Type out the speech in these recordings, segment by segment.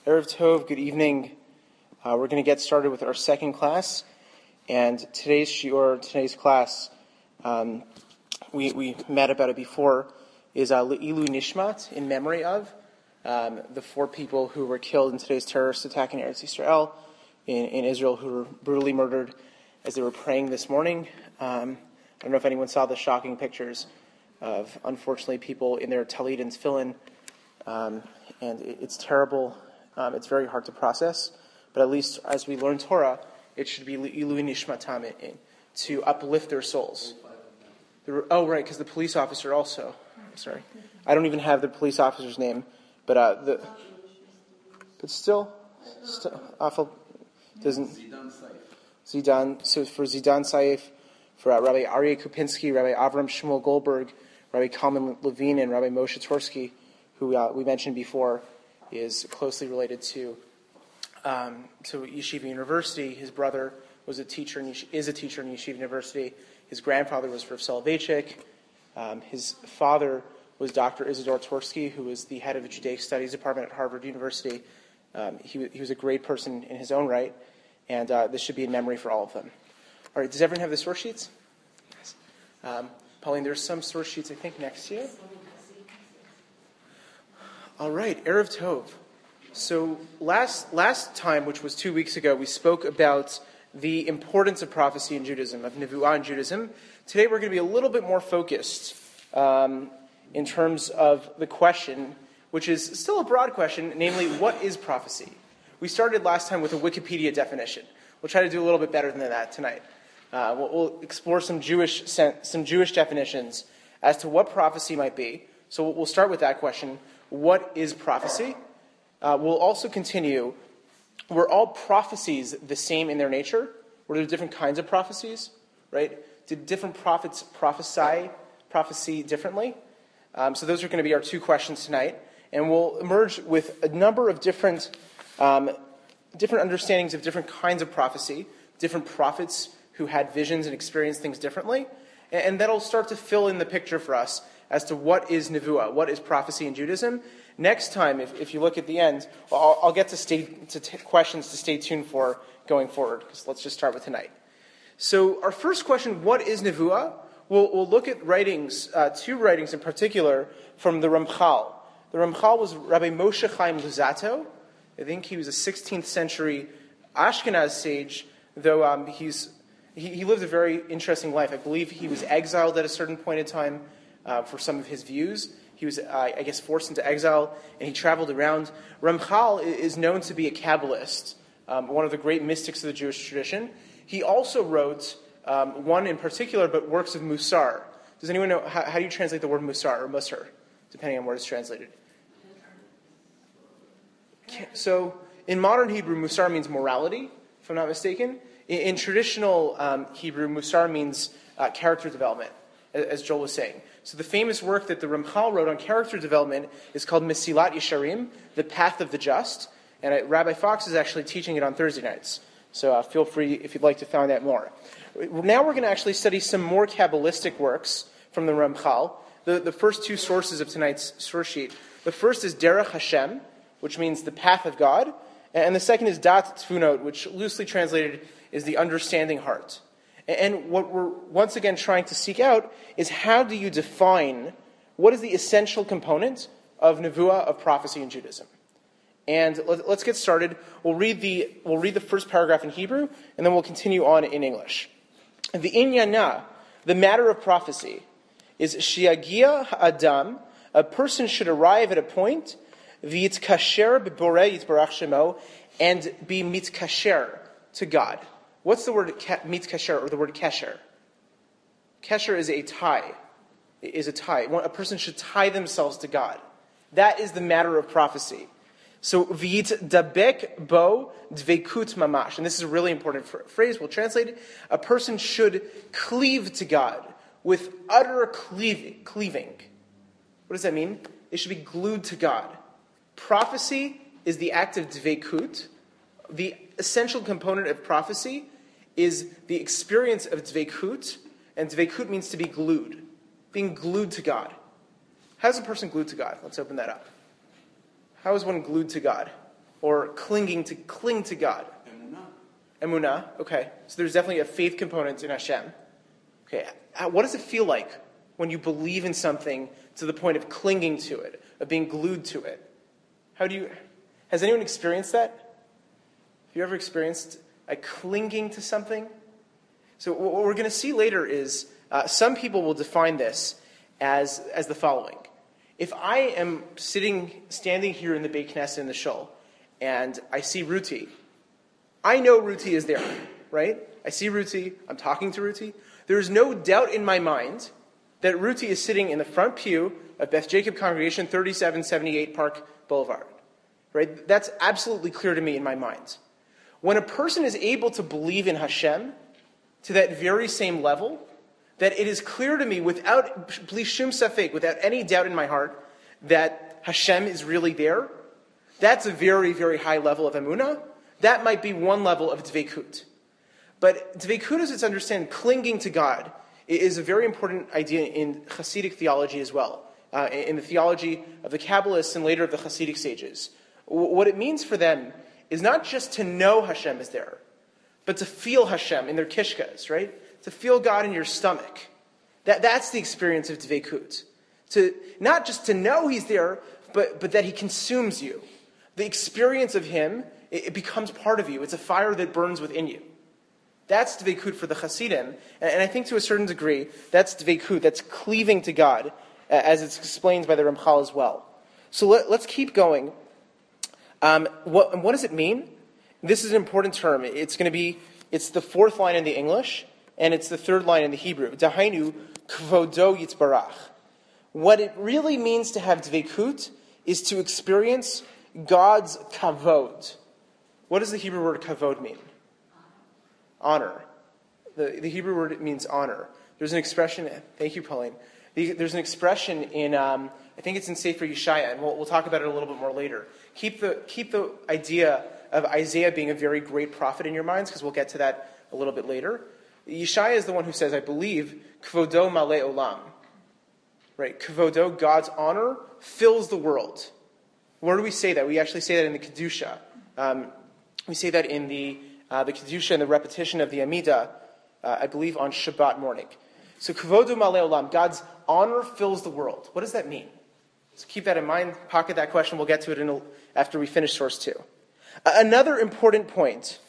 Erev Tov, good evening. We're going to get started with our second class, and today's class, we met about it before, is Le'ilu Nishmat, in memory of the 4 people who were killed in today's terrorist attack in Eretz Yisrael, in Israel, who were brutally murdered as they were praying this morning. I don't know if anyone saw the shocking pictures of, unfortunately, people in their talit and tefillin, and it's terrible. It's very hard to process, but at least as we learn Torah, it should be Le'ilu Nishmatam, to uplift their souls. Right, because the police officer also. Sorry, I don't even have the police officer's name, but still, awful. Doesn't Zidan? So for Zidan Saif, for Rabbi Aryeh Kupinski, Rabbi Avram Shmuel Goldberg, Rabbi Kalman Levine, and Rabbi Moshe Tversky, who we mentioned before, is closely related to Yeshiva University. His brother was is a teacher in Yeshiva University. His grandfather was Rav Soloveitchik. His father was Dr. Isidore Tversky, who was the head of the Judaic Studies Department at Harvard University. He was a great person in his own right, and this should be in memory for all of them. All right, does everyone have the source sheets? Yes. Pauline, there's some source sheets, I think, next to you. All right, Erev Tov. So last time, which was 2 weeks ago, we spoke about the importance of prophecy in Judaism, of Nevuah in Judaism. Today we're going to be a little bit more focused in terms of the question, which is still a broad question, namely, what is prophecy? We started last time with a Wikipedia definition. We'll try to do a little bit better than that tonight. We'll explore some Jewish definitions as to what prophecy might be. So we'll start with that question. What is prophecy? We'll also continue. Were all prophecies the same in their nature? Were there different kinds of prophecies? Right? Did different prophets prophecy differently? So those are going to be our 2 questions tonight. And we'll emerge with a number of different understandings of different kinds of prophecy, different prophets who had visions and experienced things differently. And that'll start to fill in the picture for us as to what is Nevuah, what is prophecy in Judaism. Next time, if you look at the end, I'll get to questions to stay tuned for going forward, because let's just start with tonight. So our first question, what is Nevuah? We'll look at writings, 2 writings in particular, from the Ramchal. The Ramchal was Rabbi Moshe Chaim Luzzatto. I think he was a 16th century Ashkenaz sage, though he lived a very interesting life. I believe he was exiled at a certain point in time for some of his views. He was, I guess, forced into exile, and he traveled around. Ramchal is known to be a Kabbalist, one of the great mystics of the Jewish tradition. He also wrote one in particular, but works of Musar. Does anyone know, how do you translate the word Musar, or Musar, depending on where it's translated? So, in modern Hebrew, Musar means morality, if I'm not mistaken. In traditional Hebrew, Musar means character development, as Joel was saying. So the famous work that the Ramchal wrote on character development is called Mesilat Yesharim, The Path of the Just, and Rabbi Fox is actually teaching it on Thursday nights. So feel free if you'd like to find out more. Now we're going to actually study some more Kabbalistic works from the Ramchal. The first 2 sources of tonight's source sheet. The first is Derech Hashem, which means the path of God, and the second is Dat Tfunot, which loosely translated is the understanding heart. And what we're once again trying to seek out is, how do you define what is the essential component of Nevuah, of prophecy in Judaism? And let's get started. We'll read the first paragraph in Hebrew, and then we'll continue on in English. The inyana, the matter of prophecy, is shiagia ha'adam, a person should arrive at a point, v'yitkasher b'borei yitbarach shemo, and be mitkasher to God. What's the word mitkasher, or the word kesher? Kesher is a tie. A person should tie themselves to God. That is the matter of prophecy. So, v'yit dabek bo dvekut mamash. And this is a really important phrase. We'll translate it. A person should cleave to God with utter cleaving. What does that mean? They should be glued to God. Prophecy is the act of dvekut. The essential component of prophecy is the experience of dvekut, and dvekut means to be glued, being glued to God. How is a person glued to God? Let's open that up. How is one glued to God? or cling to God? Emunah, okay. So there's definitely a faith component in Hashem. Okay, what does it feel like when you believe in something to the point of clinging to it, of being glued to it? Has anyone experienced that? Have you ever experienced a clinging to something? So what we're going to see later is some people will define this as the following. If I am standing here in the Beit Knesset in the Shul, and I see Ruti, I know Ruti is there, right? I see Ruti, I'm talking to Ruti. There is no doubt in my mind that Ruti is sitting in the front pew of Beth Jacob Congregation, 3778 Park Boulevard, right? That's absolutely clear to me in my mind. When a person is able to believe in Hashem to that very same level, that it is clear to me without shum safek, without any doubt in my heart, that Hashem is really there, that's a very, very high level of emunah. That might be one level of dveikut. But dveikut, as it's understood, clinging to God, is a very important idea in Hasidic theology as well, in the theology of the Kabbalists and later of the Hasidic sages. What it means for them is not just to know Hashem is there, but to feel Hashem in their kishkas, right? To feel God in your stomach. That's the experience of dveikut. Not just to know He's there, but that He consumes you. The experience of Him, it becomes part of you. It's a fire that burns within you. That's dveikut for the Hasidim. And I think to a certain degree, that's dveikut, that's cleaving to God, as it's explained by the Ramchal as well. So let's keep going. What does it mean? This is an important term. It's the fourth line in the English, and it's the third line in the Hebrew. Dahainu kvodo yitzbarach. What it really means to have dveikut is to experience God's kavod. What does the Hebrew word kavod mean? Honor. The Hebrew word means honor. There's an expression, thank you, Pauline. There's an expression in, I think it's in Sefer Yeshaya, and we'll talk about it a little bit more later. Keep the idea of Isaiah being a very great prophet in your minds, because we'll get to that a little bit later. Yeshaya is the one who says, I believe, kvodo malei olam. Right? Kvodo, God's honor, fills the world. Where do we say that? We actually say that in the Kedusha. We say that in the Kedusha and the repetition of the Amidah, I believe on Shabbat morning. So kvodo malei olam, God's honor fills the world. What does that mean? So keep that in mind, pocket that question. We'll get to it after we finish source 2. Another important point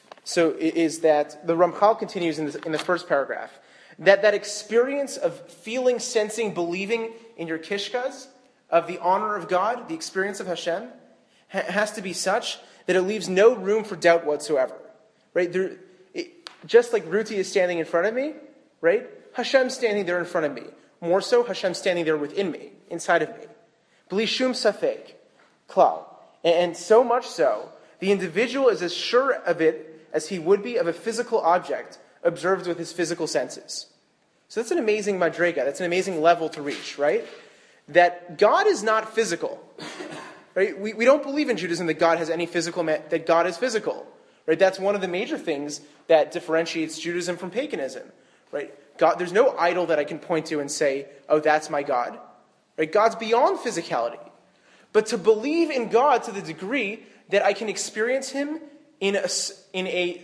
is that the Ramchal continues in the first paragraph, that experience of feeling, sensing, believing in your kishkas, of the honor of God, the experience of Hashem, has to be such that it leaves no room for doubt whatsoever. Right? Just like Ruti is standing in front of me, right? Hashem's standing there in front of me. More so, Hashem's standing there within me, inside of me. Bli shum safek, klal. And so much so, the individual is as sure of it as he would be of a physical object observed with his physical senses. So that's an amazing madrega. That's an amazing level to reach, right? That God is not physical. Right? We don't believe in Judaism that God has any physical, that God is physical. Right? That's one of the major things that differentiates Judaism from paganism. Right? God, there's no idol that I can point to and say, oh, that's my God. Right? God's beyond physicality. But to believe in God to the degree that I can experience Him in a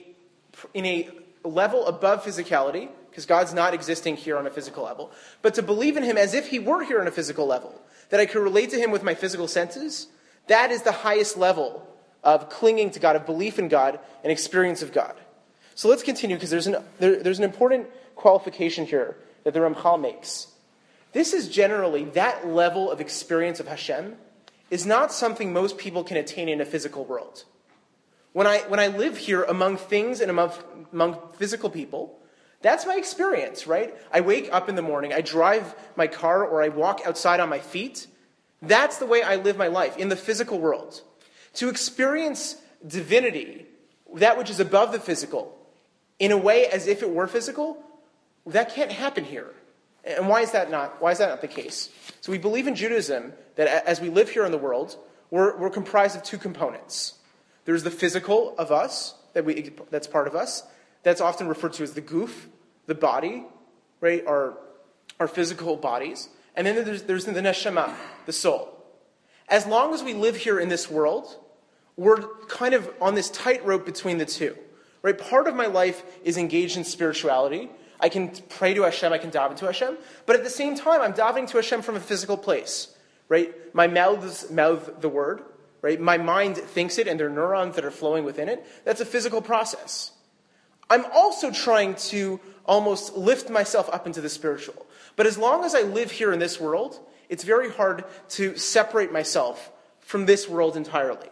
level above physicality, because God's not existing here on a physical level, but to believe in Him as if He were here on a physical level, that I could relate to Him with my physical senses, that is the highest level of clinging to God, of belief in God, and experience of God. So let's continue, because there's an important qualification here that the Ramchal makes. This is generally, that level of experience of Hashem is not something most people can attain in a physical world. When I live here among things and among physical people, that's my experience, right? I wake up in the morning, I drive my car, or I walk outside on my feet. That's the way I live my life, in the physical world. To experience divinity, that which is above the physical, in a way as if it were physical, that can't happen here. And why is that not the case? So we believe in Judaism that as we live here in the world, we're comprised of two components. There's the physical of us, that's part of us. That's often referred to as the guf, the body, right? Our physical bodies. And then there's the neshama, the soul. As long as we live here in this world, we're kind of on this tightrope between the two. Right? Part of my life is engaged in spirituality. I can pray to Hashem, I can daven to Hashem, but at the same time, I'm davening to Hashem from a physical place. Right? My mouth the word. Right? My mind thinks it, and there are neurons that are flowing within it. That's a physical process. I'm also trying to almost lift myself up into the spiritual. But as long as I live here in this world, it's very hard to separate myself from this world entirely.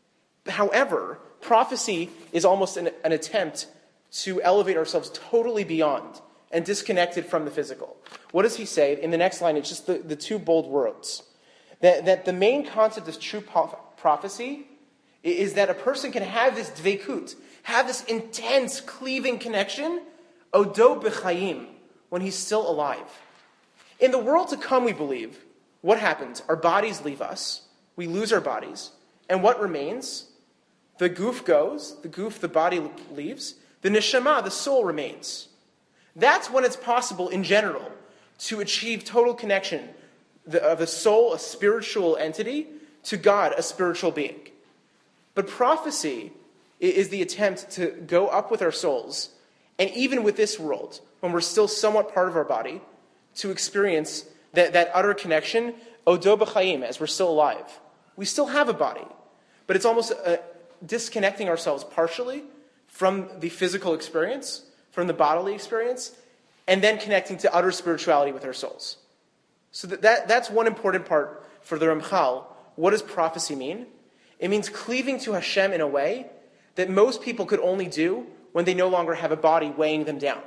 However, prophecy is almost an attempt to elevate ourselves totally beyond and disconnected from the physical. What does he say? In the next line, it's just the two bold words. That the main concept of true prophecy is that a person can have this dveikut, have this intense cleaving connection, odo b'chayim, when he's still alive. In the world to come, we believe, what happens? Our bodies leave us. We lose our bodies. And what remains? The goof goes. The body leaves. The neshama, the soul, remains. That's when it's possible, in general, to achieve total connection of the soul, a spiritual entity, to God, a spiritual being. But prophecy is the attempt to go up with our souls, and even with this world, when we're still somewhat part of our body, to experience that utter connection, odo b'chayim, as we're still alive. We still have a body, but it's almost disconnecting ourselves partially from the physical experience, from the bodily experience, and then connecting to utter spirituality with our souls. So that's one important part for the Ramchal. What does prophecy mean? It means cleaving to Hashem in a way that most people could only do when they no longer have a body weighing them down.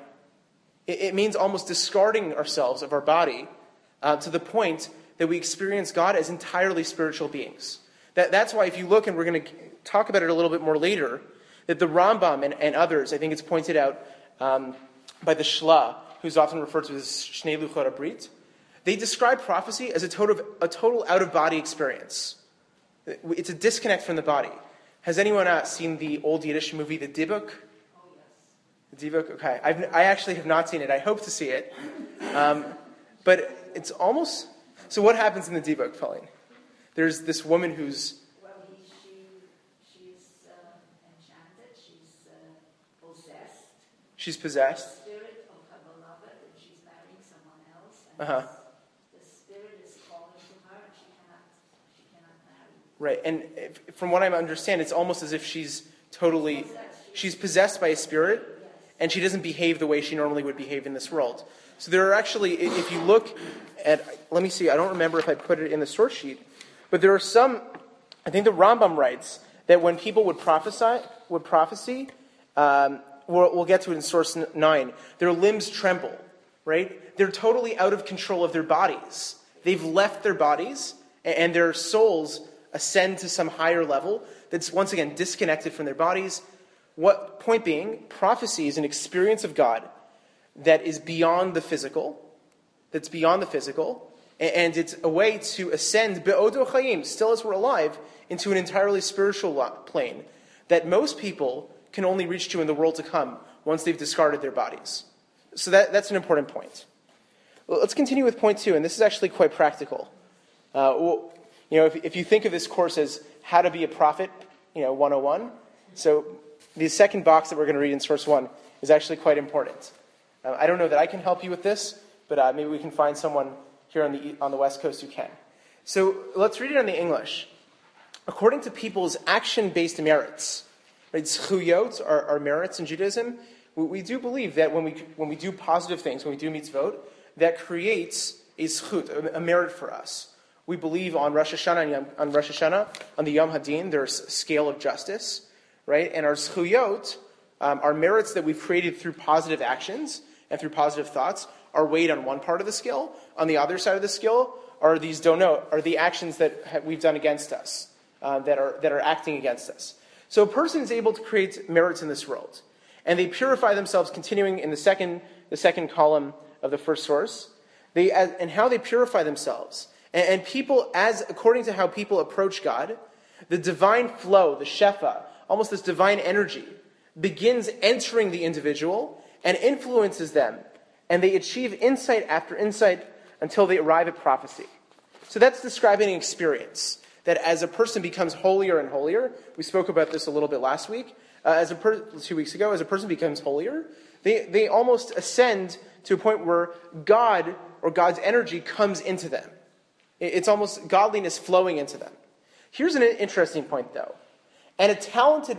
It means almost discarding ourselves of our body to the point that we experience God as entirely spiritual beings. That's why if you look, and we're going to talk about it a little bit more later, that the Rambam and others, I think it's pointed out by the Shla, who's often referred to as Shnei Luchot HaBrit, they describe prophecy as a total out-of-body experience. It's a disconnect from the body. Has anyone seen the old Yiddish movie, The Dibuk? Oh, yes. The Dibuk? Okay. I actually have not seen it. I hope to see it. But it's almost... So what happens in the Dibuk, Pauline? There's this woman who's... Well, she's enchanted. She's possessed. She's possessed. The spirit of her beloved, and she's marrying someone else. And Uh-huh. the spirit is calling to her, and she cannot marry. Right, and from what I understand, it's almost as if she's possessed by a spirit, and she doesn't behave the way she normally would behave in this world. So there are actually, if you look at, let me see, I don't remember if I put it in the source sheet, but there are some, I think the Rambam writes that when people would prophecy, we'll get to it in source 9, their limbs tremble, right? They're totally out of control of their bodies. They've left their bodies, and their souls ascend to some higher level that's once again disconnected from their bodies. Point being, prophecy is an experience of God that is beyond the physical, and it's a way to ascend be'odo chayim, still as we're alive, into an entirely spiritual plane that most people can only reach to in the world to come once they've discarded their bodies. So that's an important point. Well, let's continue with point 2, and this is actually quite practical. If you think of this course as how to be a prophet, 101, so the second box that we're going to read in source 1 is actually quite important. I don't know that I can help you with this, but maybe we can find someone here on the West Coast who can. So let's read it in the English. According to people's action-based merits, right, zchuyot are merits in Judaism. We do believe that when we do positive things, when we do mitzvot, that creates a zchut, a merit for us. We believe on Rosh Hashanah, on the Yom Hadin, there's a scale of justice, right? And our zchuyot, our merits that we've created through positive actions and through positive thoughts, are weighed on one part of the scale. On the other side of the scale are these donot, are the actions that we've done against us, that are acting against us. So a person is able to create merits in this world, and they purify themselves. Continuing in the second column of the first source, and how they purify themselves, and people, as according to how people approach God, the divine flow, the shefa, almost this divine energy, begins entering the individual and influences them. And they achieve insight after insight until they arrive at prophecy. So that's describing an experience. that as a person becomes holier and holier, we spoke about this a little bit last week, 2 weeks ago, as a person becomes holier, they almost ascend to a point where God or God's energy comes into them. It's almost godliness flowing into them. Here's an interesting point, though. And a talented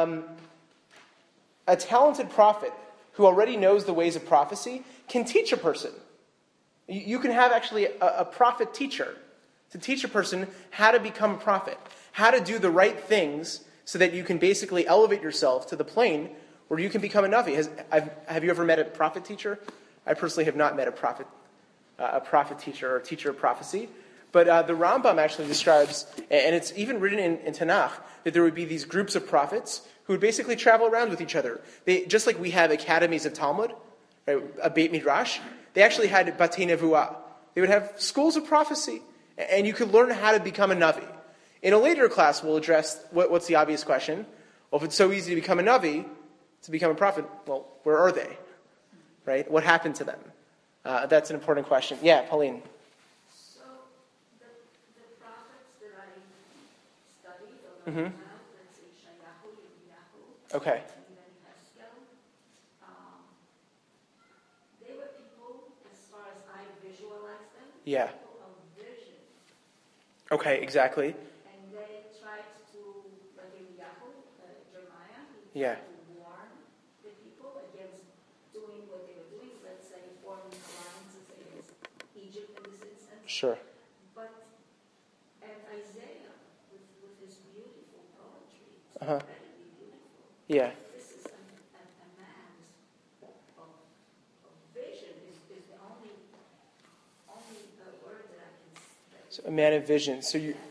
prophet who already knows the ways of prophecy can teach a person. You can have actually a prophet teacher to teach a person how to become a prophet, how to do the right things so that you can basically elevate yourself to the plane where you can become a Navi. Have you ever met a prophet teacher? I personally have not met a prophet teacher or a teacher of prophecy. But the Rambam actually describes, and it's even written in Tanakh, that there would be these groups of prophets who would basically travel around with each other. Just like we have academies of Talmud, right, a Beit Midrash, they actually had Batei Nevuah. They would have schools of prophecy, and you could learn how to become a Navi. In a later class, we'll address what's the obvious question. Well, if it's so easy to become a Navi, to become a prophet, well, where are they? Right? What happened to them? That's an important question. Yeah, Pauline. So the prophets that I studied, or learned about, let's say Shayahu, Yirmiyahu, Okay. and then Heskel, they were people, as far as I visualized them, Yeah. people of vision. Okay, exactly. And they tried to, like Yirmiyahu, Jeremiah, he Yeah. tried to warn the people against doing what they were doing, let's say forming alliances against Egypt in this instance. Sure. But and Isaiah, with his beautiful poetry, it's Uh-huh. incredibly beautiful. Yeah. This is a man's of vision is the only word that I can say. So a man of vision.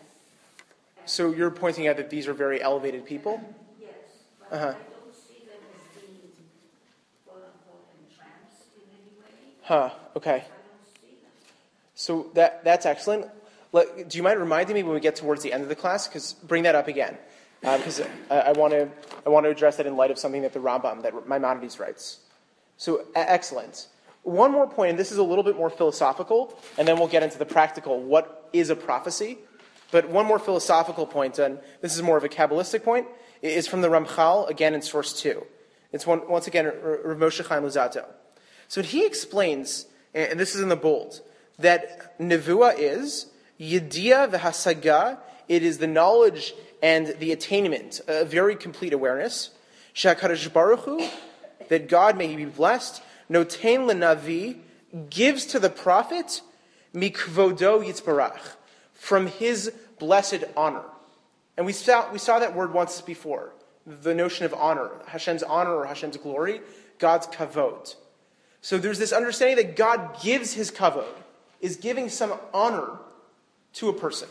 So you're pointing out that these are very elevated people? Yes, but Uh-huh. I don't see them as being quote unquote entranced in any way. Huh, okay. I don't see them. So that's excellent. Do you mind reminding me when we get towards the end of the class? Because bring that up again. Because I want to address that in light of something that the Rambam, that Maimonides writes. So excellent. One more point, and this is a little bit more philosophical, and then we'll get into the practical. What is a prophecy? But one more philosophical point, and this is more of a Kabbalistic point, is from the Ramchal, again in source 2. It's once again Rav Moshe Chaim Luzzatto. So he explains, and this is in the bold, that Nevuah is Yediyah v'hasaga. It is the knowledge and the attainment, a very complete awareness. Sha'akadosh Baruch Hu, that God, may He be blessed, notein lenavi, gives to the prophet mikvodo yitzbarach, from His blessed honor. And we saw that word once before, the notion of honor, Hashem's honor or Hashem's glory, God's kavod. So there's this understanding that God gives His kavod, is giving some honor to a person.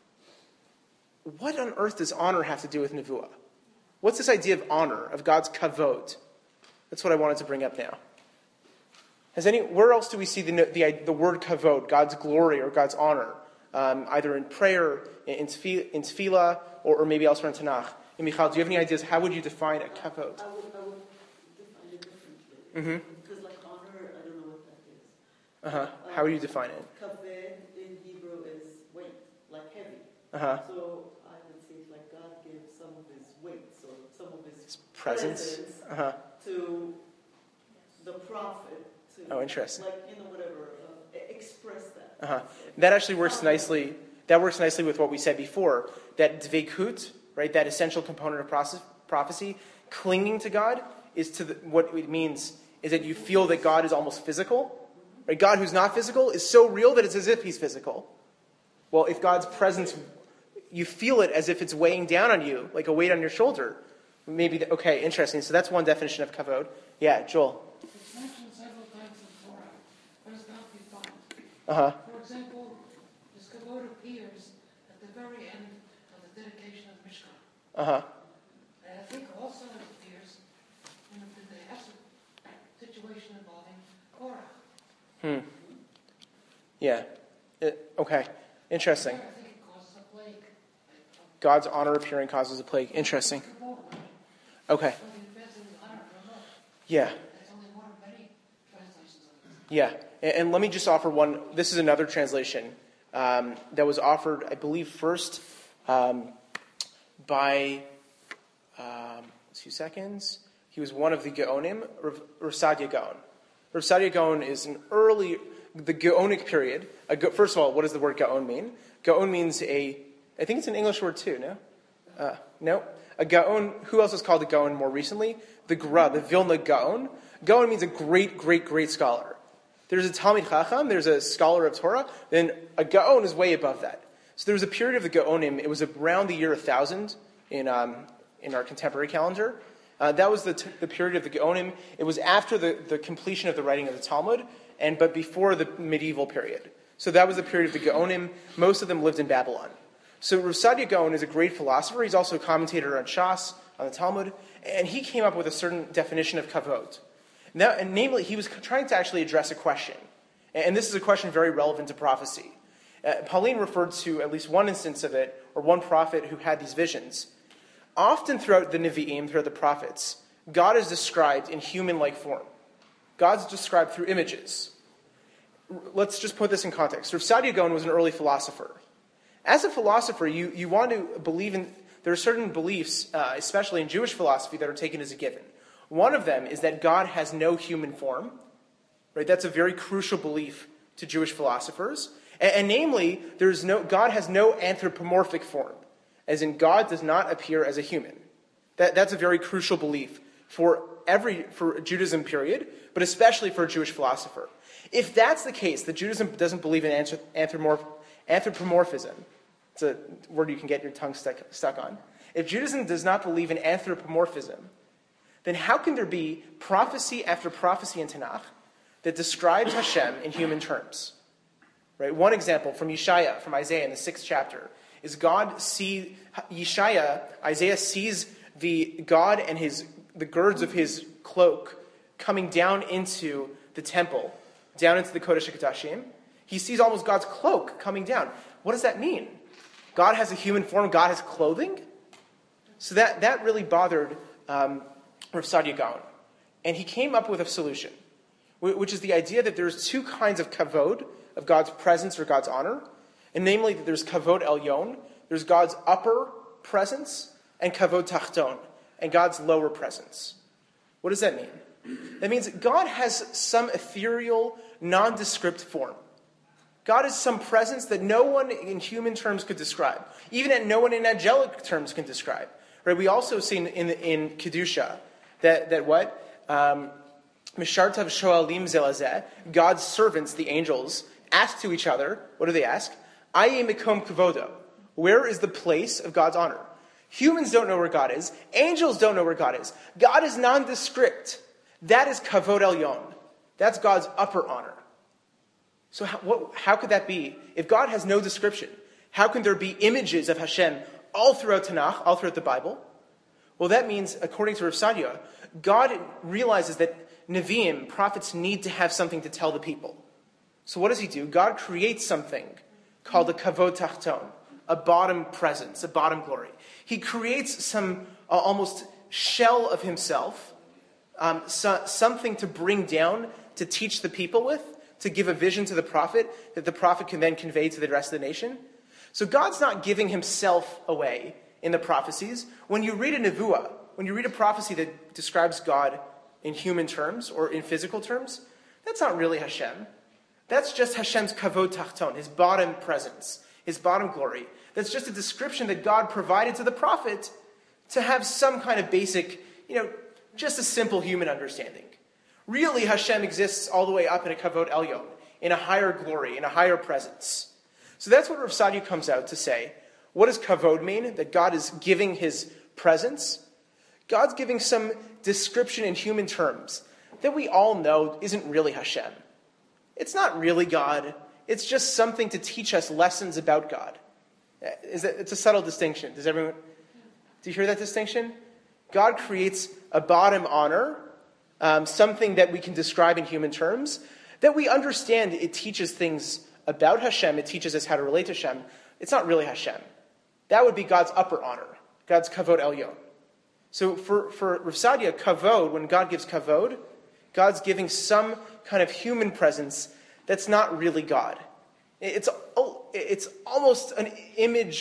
What on earth does honor have to do with Nevuah? What's this idea of honor, of God's kavod? That's what I wanted to bring up now. Where else do we see the word kavod, God's glory or God's honor? Either in prayer, in tefillah, or maybe elsewhere in Tanakh. And Michal, do you have any ideas? How would you define a kavod? I would define it differently. Because like honor, I don't know what that is. How would you define it? Kaved in Hebrew is weight, like heavy. Uh-huh. So I would say it's like God gives some of His weight, so some of His Presence. to the prophet. To, Oh, interesting. Like, whatever, express that. That actually works nicely. That works nicely with what we said before. That dveikut, right? That essential component of prophecy, clinging to God, is what it means is that you feel that God is almost physical. Right? God, who's not physical, is so real that it's as if He's physical. Well, if God's presence, you feel it as if it's weighing down on you, like a weight on your shoulder. Maybe okay, interesting. So that's one definition of kavod. Yeah, Joel. It's mentioned several times in Torah, but it's not defined. Uh-huh. For example, this kavod appears at the very end of the dedication of Mishkan. Uh-huh. And I think also it appears in the Hesed situation involving Korah. Yeah. Okay. Interesting. I think it causes a plague. God's honor appearing causes a plague. Interesting. Okay. When the events in the honor from us, Yeah. that's only one of many translations of it. Yeah. And let me just offer one. This is another translation that was offered, I believe, first by 2 seconds. He was one of the Gaonim, Rav Sadia Gaon. Rav Sadia Gaon is the Gaonic period. First of all, what does the word Gaon mean? Gaon means I think it's an English word too, no? No. A Gaon, who else was called a Gaon more recently? The Vilna Gaon. Gaon means a great, great, great scholar. There's a Talmid Chacham, there's a scholar of Torah, then a Gaon is way above that. So there was a period of the Gaonim, it was around the year 1000 in our contemporary calendar. That was the period of the Gaonim. It was after the completion of the writing of the Talmud, but before the medieval period. So that was the period of the Gaonim. Most of them lived in Babylon. So Rav Sadia Gaon is a great philosopher. He's also a commentator on Shas, on the Talmud, and he came up with a certain definition of kavod. Namely, he was trying to actually address a question. And this is a question very relevant to prophecy. Pauline referred to at least one instance of it, or one prophet who had these visions. Often throughout the Nevi'im, throughout the prophets, God is described in human-like form. God's described through images. Let's just put this in context. Rav Sadia Gaon was an early philosopher. As a philosopher, you want to believe in, there are certain beliefs, especially in Jewish philosophy, that are taken as a given. One of them is that God has no human form. Right? That's a very crucial belief to Jewish philosophers. And namely, God has no anthropomorphic form, as in God does not appear as a human. That's a very crucial belief for Judaism period, but especially for a Jewish philosopher. If that's the case, that Judaism doesn't believe in anthropomorphism, it's a word you can get your tongue stuck on. If Judaism does not believe in anthropomorphism, then how can there be prophecy after prophecy in Tanakh that describes Hashem in human terms? Right? One example from Yeshaya, from Isaiah in the 6th chapter, is Isaiah sees the God and the girds of his cloak coming down into the temple, down into the Kodesh HaKodashim. He sees almost God's cloak coming down. What does that mean? God has a human form, God has clothing? So that really bothered Rav Sadia Gaon. And he came up with a solution, which is the idea that there's two kinds of kavod, of God's presence or God's honor. And namely, that there's kavod elyon, there's God's upper presence, and kavod tachton, and God's lower presence. What does that mean? That means God has some ethereal, nondescript form. God is some presence that no one in human terms could describe. Even no one in angelic terms can describe. Right? We also see in Kedusha that what? Mishartav shoalim zelazeh, God's servants, the angels, ask to each other, what do they ask? Aye mikom kavodo. Where is the place of God's honor? Humans don't know where God is. Angels don't know where God is. God is nondescript. That is kavod elyon. That's God's upper honor. So how could that be? If God has no description, how can there be images of Hashem all throughout Tanakh, all throughout the Bible? Well, that means, according to Rav Sadia, God realizes that Nevi'im, prophets, need to have something to tell the people. So what does he do? God creates something called a kavod tachton, a bottom presence, a bottom glory. He creates some almost shell of himself, something to bring down, to teach the people with, to give a vision to the prophet that the prophet can then convey to the rest of the nation. So God's not giving himself away in the prophecies. When you read a nevuah, when you read a prophecy that describes God in human terms or in physical terms, that's not really Hashem. That's just Hashem's kavod tachton, his bottom presence, his bottom glory. That's just a description that God provided to the prophet to have some kind of basic, just a simple human understanding. Really, Hashem exists all the way up in a kavod elyon, in a higher glory, in a higher presence. So that's what Rav Sadia comes out to say. What does kavod mean? That God is giving his presence? God's giving some description in human terms that we all know isn't really Hashem. It's not really God. It's just something to teach us lessons about God. It's a subtle distinction. Do you hear that distinction? God creates a bottom honor, something that we can describe in human terms, that we understand. It teaches things about Hashem. It teaches us how to relate to Hashem. It's not really Hashem. That would be God's upper honor, God's kavod elyon. So for Rav Sadia, kavod, when God gives kavod, God's giving some kind of human presence that's not really God. It's almost an image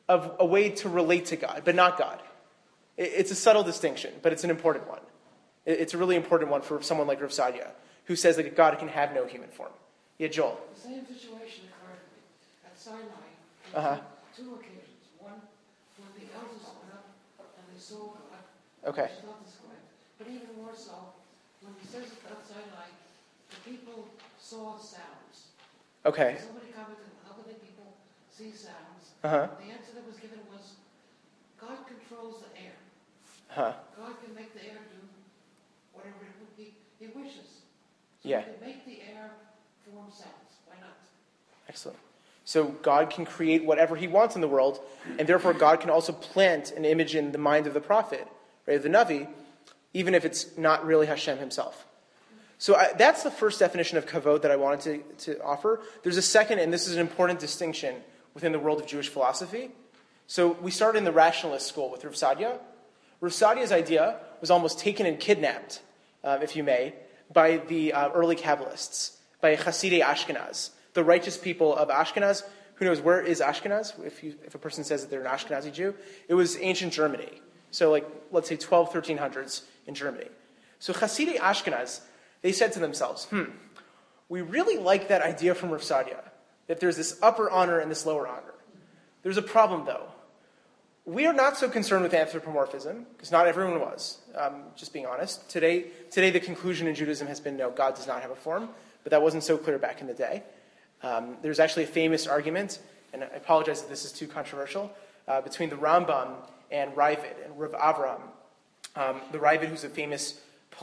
of a way to relate to God, but not God. It's a subtle distinction, but it's an important one. It's a really important one for someone like Rav Sadia, who says that God can have no human form. Yeah, Joel. The same situation occurred at Sinai Uh-huh. on two occasions. One, when the elders went up and they saw God, Okay. which is not described. But even more so, when he says at Sinai, the people saw sounds. Okay. Somebody commented, how can the people see sounds? Uh-huh. The answer that was given was, God controls the air. Huh. God can make the air do whatever he wishes. So Yeah. he can make the air form sounds. Why not? Excellent. So God can create whatever he wants in the world, and therefore God can also plant an image in the mind of the prophet, right, of the Navi, even if it's not really Hashem himself. So that's the first definition of kavod that I wanted to offer. There's a second, and this is an important distinction within the world of Jewish philosophy. So we started in the rationalist school with Rav Sadia. Rav Sadia's idea was almost taken and kidnapped, if you may, by the early Kabbalists, by Hasidei Ashkenaz, the righteous people of Ashkenaz. Who knows, where is Ashkenaz? If a person says that they're an Ashkenazi Jew, it was ancient Germany. So like, let's say 1300s in Germany. So Hasidei Ashkenaz, they said to themselves, we really like that idea from Rav Sadia, that there's this upper honor and this lower honor. There's a problem, though. We are not so concerned with anthropomorphism, because not everyone was, just being honest. Today, the conclusion in Judaism has been, no, God does not have a form, but that wasn't so clear back in the day. There's actually a famous argument, and I apologize if this is too controversial, between the Rambam and Ravid, and Rav Avram. The Ravid, who's a famous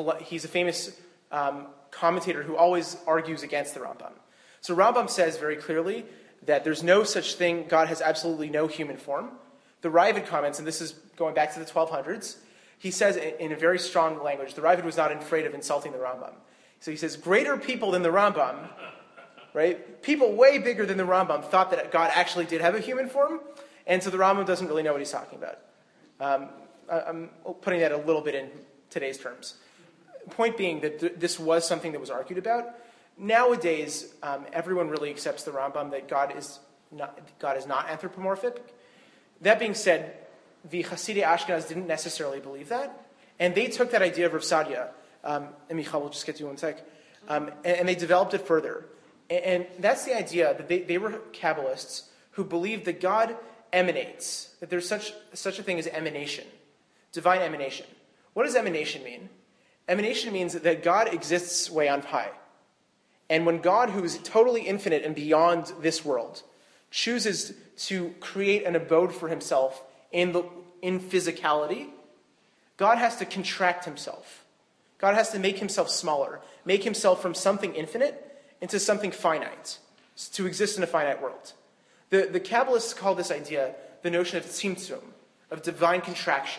commentator who always argues against the Rambam. So Rambam says very clearly that there's no such thing, God has absolutely no human form. The Ravid comments, and this is going back to the 1200s, he says in a very strong language, the Ravid was not afraid of insulting the Rambam. So he says, greater people than the Rambam, right? People way bigger than the Rambam thought that God actually did have a human form, and so the Rambam doesn't really know what he's talking about. I'm putting that a little bit in today's terms. Point being that this was something that was argued about. Nowadays, everyone really accepts the Rambam that God is not anthropomorphic. That being said, the Hasidei Ashkenaz didn't necessarily believe that, and they took that idea of Rav Sadia, and Michal, we'll just get to you in one sec, and they developed it further. And that's the idea that they were Kabbalists who believed that God emanates, that there's such a thing as emanation, divine emanation. What does emanation mean? Emanation means that God exists way on high. And when God, who is totally infinite and beyond this world, chooses to create an abode for himself in physicality, God has to contract himself. God has to make himself smaller, make himself from something infinite into something finite, to exist in a finite world. The Kabbalists call this idea the notion of tzimtzum, of divine contraction.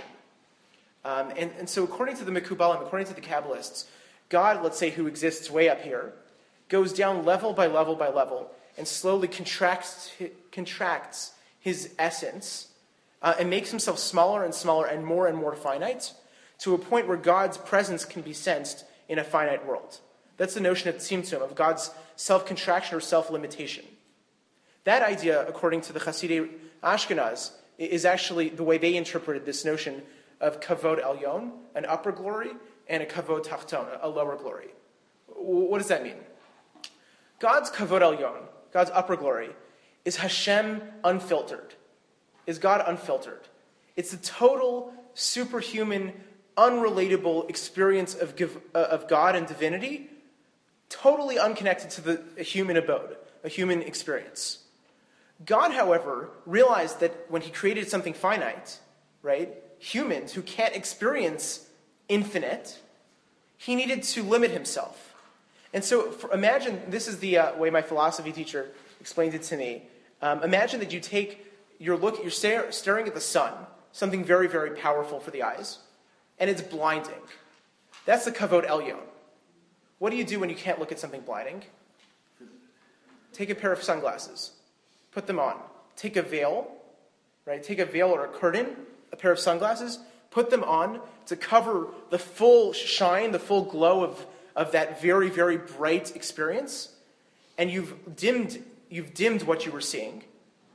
And so according to the Mekubalim, according to the Kabbalists, God, let's say, who exists way up here, goes down level by level by level and slowly contracts his essence and makes himself smaller and smaller and more finite to a point where God's presence can be sensed in a finite world. That's the notion of tzimtzum, of God's self-contraction or self-limitation. That idea, according to the Hasidei Ashkenaz, is actually the way they interpreted this notion of kavod elyon, an upper glory, and a kavod tachton, a lower glory. What does that mean? God's kavod elyon, God's upper glory, is Hashem unfiltered, is God unfiltered. It's the total, superhuman, unrelatable experience of God and divinity, totally unconnected to a human abode, a human experience. God, however, realized that when he created something finite, right, humans who can't experience infinite, he needed to limit himself. And so imagine, this is the way my philosophy teacher explained it to me. Imagine that you're staring at the sun, something very, very powerful for the eyes, and it's blinding. That's the kavod elyon. What do you do when you can't look at something blinding? Take a pair of sunglasses. Put them on. Take a veil, right? Take a veil or a curtain, a pair of sunglasses. Put them on to cover the full shine, the full glow of that very, very bright experience. And you've dimmed what you were seeing.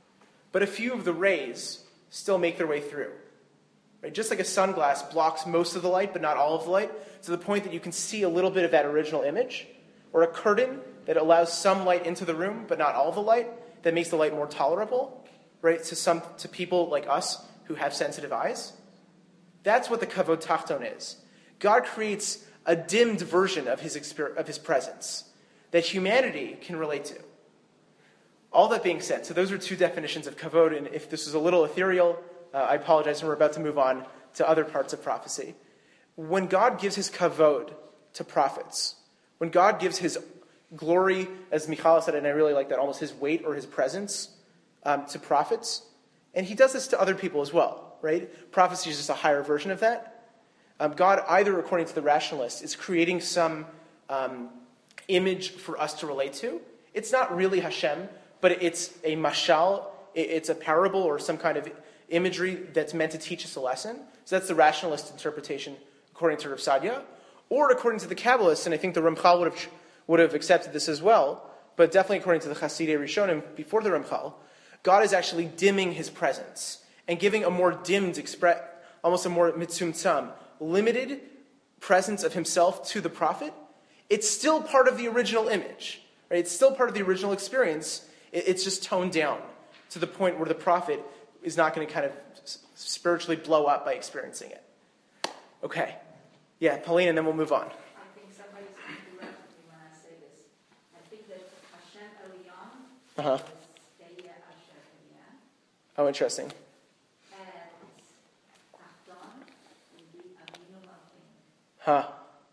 but a few of the rays still make their way through. Right? Just like a sunglass blocks most of the light, but not all of the light, to the point that you can see a little bit of that original image, or a curtain that allows some light into the room, but not all of the light, that makes the light more tolerable, right? To people like us who have sensitive eyes. That's what the kavod tachton is. God creates a dimmed version of his presence that humanity can relate to. All that being said, so those are two definitions of kavod, and if this is a little ethereal, I apologize, and we're about to move on to other parts of prophecy. When God gives his kavod to prophets, when God gives his glory, as Michal said, and I really like that, almost his weight or his presence to prophets, and he does this to other people as well, right? Prophecy is just a higher version of that. God, either according to the rationalists, is creating some image for us to relate to. It's not really Hashem, but it's a mashal, it's a parable or some kind of imagery that's meant to teach us a lesson. So that's the rationalist interpretation according to Rav Sadia. Or according to the Kabbalists, and I think the Ramchal would have accepted this as well, but definitely according to the Chasidei Rishonim before the Ramchal, God is actually dimming his presence and giving a more dimmed, almost a more mitzumtzam, limited presence of himself to the prophet. It's still part of the original image, right? It's still part of the original experience. It's just toned down to the point where the prophet is not going to kind of spiritually blow up by experiencing it. Okay. Yeah, Pauline, and then we'll move on. I think somebody's going to correct me when I say this. I think that Hashem Elyon is Eya Asher Eya. Oh, interesting. And Tachton would be Avinu Malkeinu. Huh.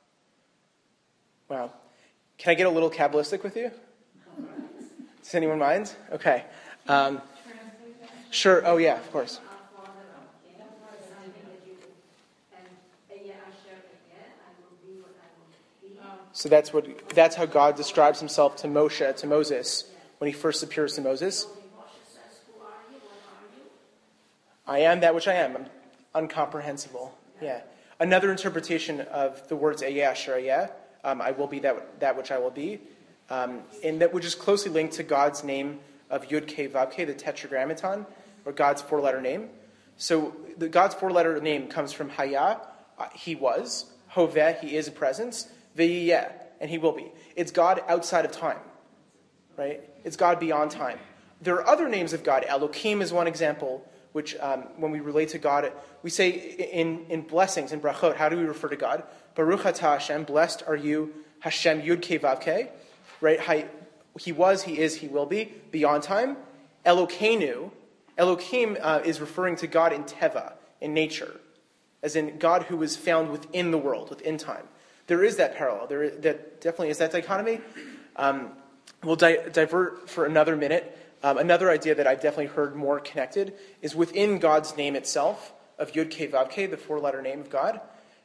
Wow. Can I get a little Kabbalistic with you? Does anyone mind? Okay. Sure. Oh, yeah, of course. So that's how God describes himself to Moses, when he first appears to Moses. I am that which I am. I'm incomprehensible. Yeah. Another interpretation of the words Eyeh Asher Eyeh, I will be that which I will be, and that which is closely linked to God's name of Yud Kei Vav Kei, the Tetragrammaton, or God's four-letter name. So God's four-letter name comes from Haya, he was, Hoveh, he is a presence, V'yiyeh, and he will be. It's God outside of time, right? It's God beyond time. There are other names of God. Elohim is one example, which when we relate to God, we say in blessings, in brachot, how do we refer to God? Baruch atah Hashem, blessed are you, Hashem Yud Kei Vav Kei, right? He was, he is, he will be, beyond time. Elokeinu, Elohim is referring to God in Teva, in nature, as in God who is found within the world, within time. There is that parallel. That definitely is that dichotomy. We'll divert for another minute. Another idea that I've definitely heard more connected is within God's name itself, of Yud Kei Vav Kei, the four-letter name of God.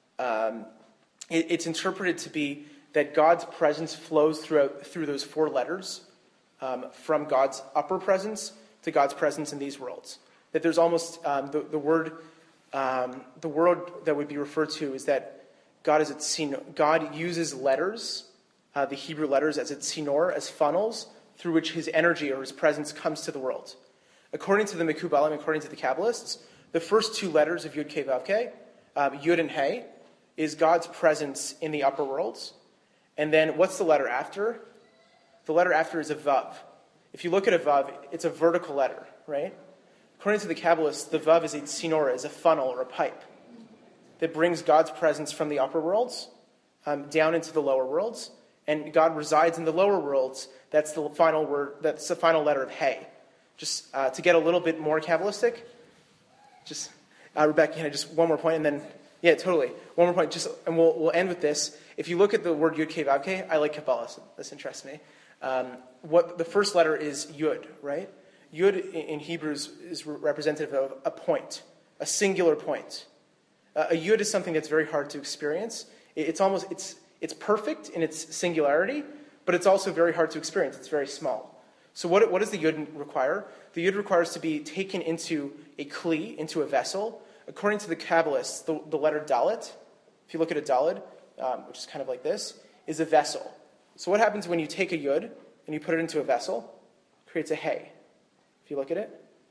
It's interpreted to be that God's presence flows through those four letters, from God's upper presence to God's presence in these worlds. That there's almost the word that would be referred to is that God uses letters, the Hebrew letters, as its sinor, as funnels, through which his energy or his presence comes to the world. According to the Mekubalim, according to the Kabbalists, the first two letters of Yud Kei Vav Kei, Yud and Hey, is God's presence in the upper worlds. And then what's the letter after? The letter after is a Vav. If you look at a Vav, it's a vertical letter, right? According to the Kabbalists, the Vav is a tsinor, is a funnel or a pipe that brings God's presence from the upper worlds down into the lower worlds. And God resides in the lower worlds. That's the final word. That's the final letter of Hey. Just to get a little bit more Kabbalistic, just Rebecca, just one more point, and then yeah, totally. One more point, and we'll end with this. If you look at the word Yud Kei Vav Kei, I like Kabbalah. So this interests me. What the first letter is Yud, right? Yud in Hebrew is representative of a point, a singular point. A Yud is something that's very hard to experience. It's perfect in its singularity, but it's also very hard to experience. It's very small. So what does the Yud require? The Yud requires to be taken into a kli, into a vessel. According to the Kabbalists, the letter Dalet, if you look at a Dalet, which is kind of like this, is a vessel. So what happens when you take a Yud and you put it into a vessel? It creates a Hey. If you look at it,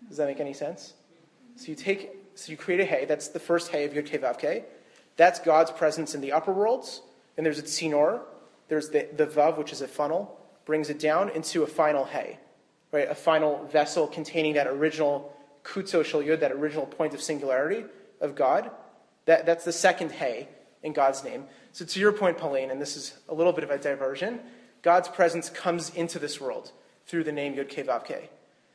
Does that make any sense? So you create a hay. That's the first hay of Yud Kei Vav Kei. That's God's presence in the upper worlds. And there's a tzinor. There's the vav, which is a funnel, brings it down into a final hay, right? A final vessel containing that original kutzo shel yud, that original point of singularity of God. That's the second hay in God's name. So to your point, Pauline, and this is a little bit of a diversion, God's presence comes into this world through the name Yud Kei Vav Kei.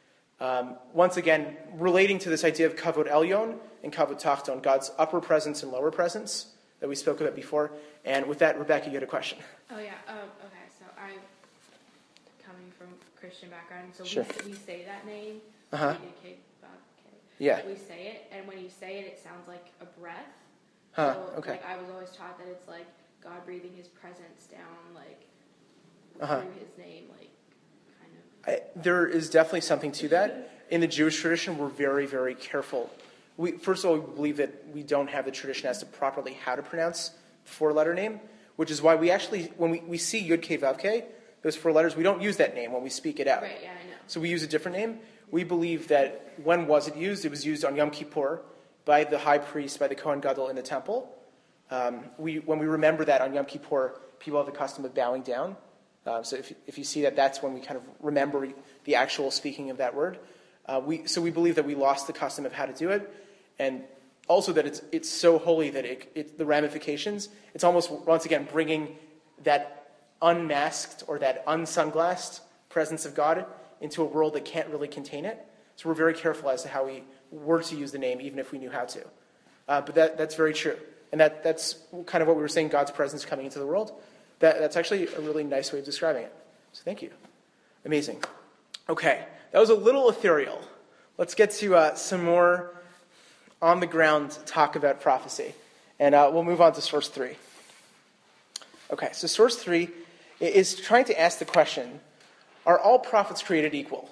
Once again, relating to this idea of Kavod Elyon and Kavod Tachton, God's upper presence and lower presence that we spoke about before. And with that, Rebecca, you had a question. Oh, yeah. Okay. So I'm coming from Christian background, so Sure. we say that name. Uh-huh. Okay. Yeah. We say it, and when you say it sounds like a breath. Huh, So, okay. Like, I was always taught that it's like God breathing his presence down, like, Uh-huh. through his name, like, kind of. There is definitely something to that. In the Jewish tradition, we're very, very careful. First of all, we believe that we don't have the tradition as to properly how to pronounce the four-letter name, which is why we actually, when we see Yud Kei Vav Kei, those four letters, we don't use that name when we speak it out. Right, yeah, I know. So we use a different name. We believe that when was it used? It was used on Yom Kippur by the high priest, by the Kohen Gadol in the temple. When we remember that on Yom Kippur, people have the custom of bowing down. So if you see that, that's when we kind of remember the actual speaking of that word. So we believe that we lost the custom of how to do it, and also that it's so holy that the ramifications, it's almost, once again, bringing that unmasked or that unsunglassed presence of God into a world that can't really contain it. So we're very careful as to how we were to use the name, even if we knew how to. But that's very true. And that's kind of what we were saying, God's presence coming into the world. That's actually a really nice way of describing it. So thank you. Amazing. Okay, that was a little ethereal. Let's get to some more on-the-ground talk about prophecy. And we'll move on to source 3. Okay, so source 3 is trying to ask the question, are all prophets created equal?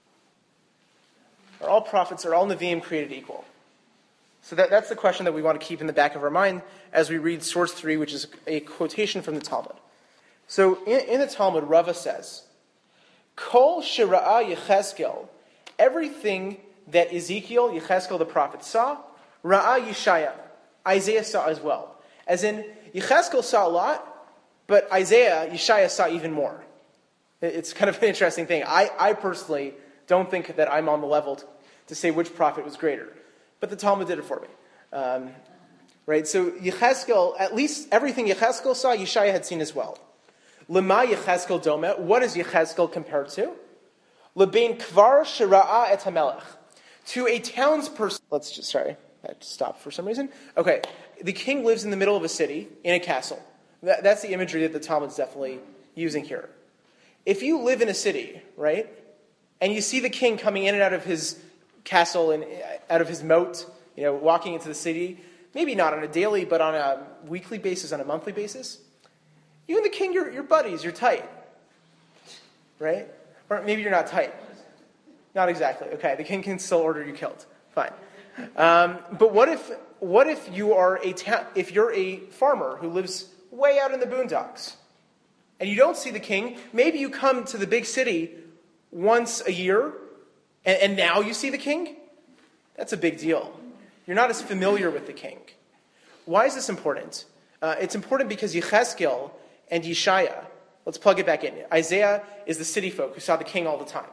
Are all Nevi'im created equal? So that's the question that we want to keep in the back of our mind as we read source 3, which is a quotation from the Talmud. So in the Talmud, Rava says, Kol shira'a Yechezkel, everything that Ezekiel, Yechezkel the prophet saw, Ra'a Yeshaya, Isaiah saw as well. As in, Yechezkel saw a lot, but Isaiah, Yeshaya saw even more. It's kind of an interesting thing. I personally don't think that I'm on the level to say which prophet was greater. But the Talmud did it for me. Right? So Yechezkel, at least everything Yechezkel saw, Yeshaya had seen as well. Lema Yechezkel Dome, what is Yechezkel compared to? Lebein Kvar Shira'a et HaMelech. To a townsperson, I had to stop for some reason. Okay, the king lives in the middle of a city, in a castle. That's the imagery that the Talmud's definitely using here. If you live in a city, right, and you see the king coming in and out of his castle and out of his moat, walking into the city, maybe not on a daily, but on a weekly basis, on a monthly basis, you and the king, you're buddies, you're tight, right? Or maybe you're not tight. Not exactly. Okay, the king can still order you killed. Fine. But what if you are if you're a farmer who lives way out in the boondocks, and you don't see the king? Maybe you come to the big city once a year, and now you see the king? That's a big deal. You're not as familiar with the king. Why is this important? It's important because Yechezkel and Yeshaya, let's plug it back in. Isaiah is the city folk who saw the king all the time.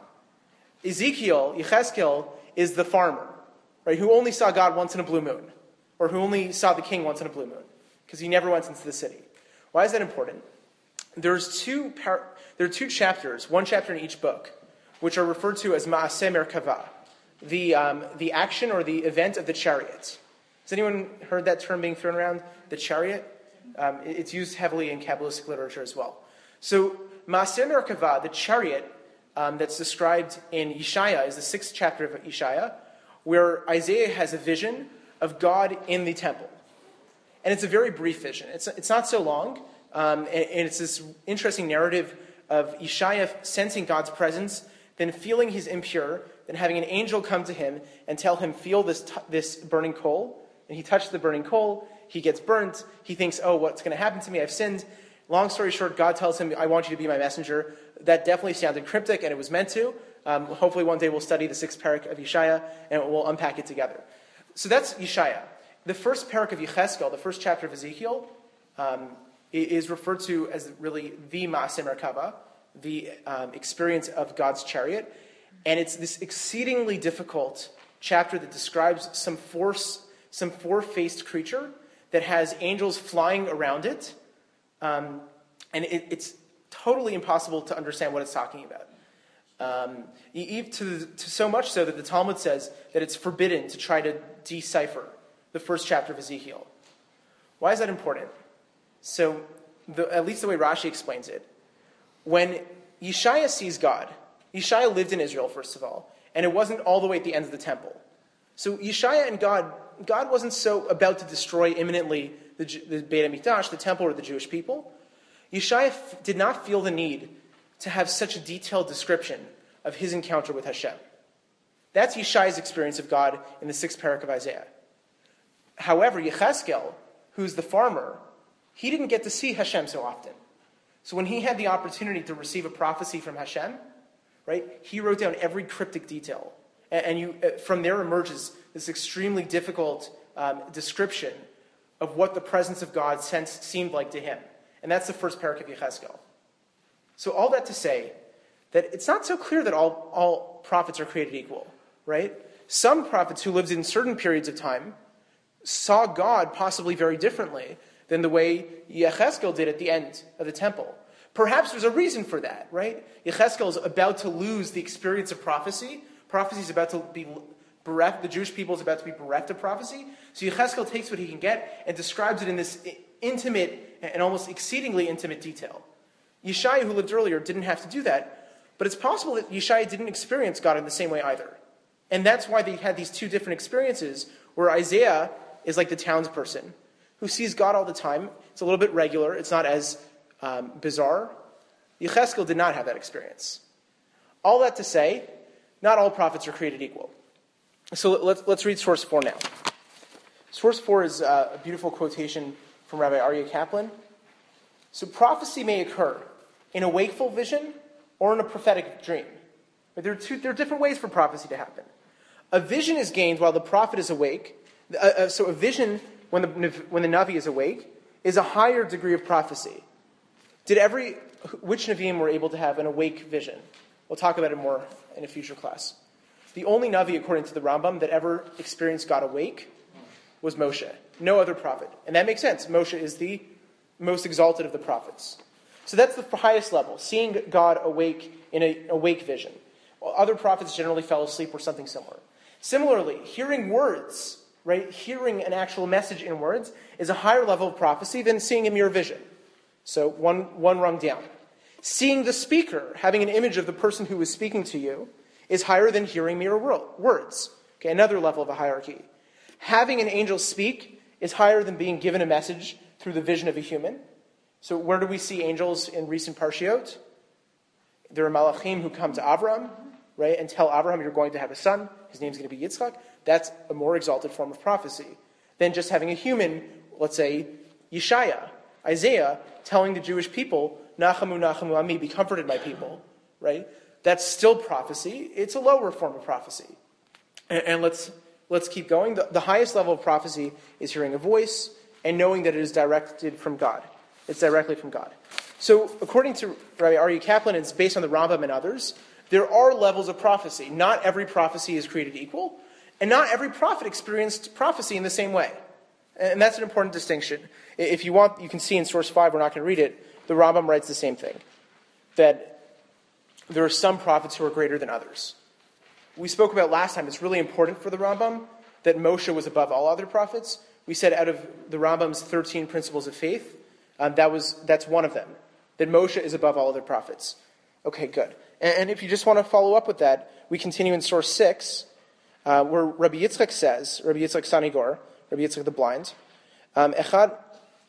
Yechezkel, is the farmer, right, who only saw God once in a blue moon, or who only saw the king once in a blue moon, because he never went into the city. Why is that important? There are two chapters, one chapter in each book, which are referred to as Ma'aseh Merkava, the action or the event of the chariot. Has anyone heard that term being thrown around? The chariot? It's used heavily in Kabbalistic literature as well. So Ma'aseh Merkava, the chariot that's described in Yeshaya, is the 6th chapter of Yeshaya, where Isaiah has a vision of God in the temple. And it's a very brief vision. It's not so long, and it's this interesting narrative of Yeshaya sensing God's presence, then feeling he's impure, then having an angel come to him and tell him, feel this burning coal. And he touches the burning coal, he gets burnt, he thinks, oh, what's going to happen to me? I've sinned. Long story short, God tells him, I want you to be my messenger. That definitely sounded cryptic, and it was meant to. Hopefully one day we'll study the 6th parak of Yeshaya, and we'll unpack it together. So that's Yeshaya. The first parak of Yecheskel, the first chapter of Ezekiel, is referred to as really the Maaseh Merkava, the experience of God's chariot. And it's this exceedingly difficult chapter that describes some four-faced creature that has angels flying around it. And it's totally impossible to understand what it's talking about. To so much so that the Talmud says that it's forbidden to try to decipher the first chapter of Ezekiel. Why is that important? So, at least the way Rashi explains it, when Yeshaya sees God, Yeshaya lived in Israel, first of all, and it wasn't all the way at the end of the temple. So Yeshaya and God wasn't so about to destroy imminently the Beit HaMikdash, the temple, or the Jewish people. Yeshaya did not feel the need to have such a detailed description of his encounter with Hashem. That's Yeshaya's experience of God in the 6th parak of Isaiah. However, Yecheskel, who's the farmer, he didn't get to see Hashem so often. So when he had the opportunity to receive a prophecy from Hashem, right, he wrote down every cryptic detail. And from there emerges this extremely difficult description of what the presence of God seemed like to him. And that's the first parak of Yecheskel. So all that to say that it's not so clear that all prophets are created equal, right? Some prophets who lived in certain periods of time saw God possibly very differently than the way Yecheskel did at the end of the temple. Perhaps there's a reason for that, right? Yecheskel is about to lose the experience of prophecy. Prophecy is about to be bereft. The Jewish people is about to be bereft of prophecy. So Yecheskel takes what he can get and describes it in this intimate and almost exceedingly intimate detail. Yeshaya, who lived earlier, didn't have to do that. But it's possible that Yeshaya didn't experience God in the same way either. And that's why they had these two different experiences, where Isaiah is like the townsperson who sees God all the time. It's a little bit regular. It's not as bizarre. Yecheskel did not have that experience. All that to say, not all prophets are created equal. So let's read source 4 now. Source 4 is a beautiful quotation from Rabbi Aryeh Kaplan. So prophecy may occur in a wakeful vision or in a prophetic dream. But there are different ways for prophecy to happen. A vision is gained while the prophet is awake. So a vision, when the Navi is awake, is a higher degree of prophecy. Which Nevi'im were able to have an awake vision? We'll talk about it more in a future class. The only Navi, according to the Rambam, that ever experienced God awake was Moshe. No other prophet. And that makes sense. Moshe is the most exalted of the prophets. So that's the highest level, seeing God awake in an awake vision. While other prophets generally fell asleep or something similar. Similarly, hearing words, right, hearing an actual message in words is a higher level of prophecy than seeing a mere vision. So one rung down. Seeing the speaker, having an image of the person who is speaking to you, is higher than hearing mere words. Okay, another level of a hierarchy. Having an angel speak is higher than being given a message through the vision of a human. So where do we see angels in recent parshiot? There are malachim who come to Avraham, right, and tell Avraham, you're going to have a son, his name's going to be Yitzchak. That's a more exalted form of prophecy than just having a human, let's say, Yeshaya, Isaiah, telling the Jewish people, Nachamu, Nachamu Ami, be comforted, my people, right? That's still prophecy. It's a lower form of prophecy. And let's keep going. The highest level of prophecy is hearing a voice and knowing that it is directed from God. It's directly from God. So according to Rabbi Aryeh Kaplan, it's based on the Rambam and others, there are levels of prophecy. Not every prophecy is created equal, and not every prophet experienced prophecy in the same way. And that's an important distinction. If you want, you can see in source 5, we're not going to read it, the Rambam writes the same thing, that there are some prophets who are greater than others. We spoke about last time, it's really important for the Rambam that Moshe was above all other prophets. We said out of the Rambam's 13 principles of faith, that's one of them, that Moshe is above all other prophets. Okay, good. And if you just want to follow up with that, we continue in source 6, where Rabbi Yitzchak says, Rabbi Yitzchak Sanigor, Rabbi Yitzchak the blind, Echad,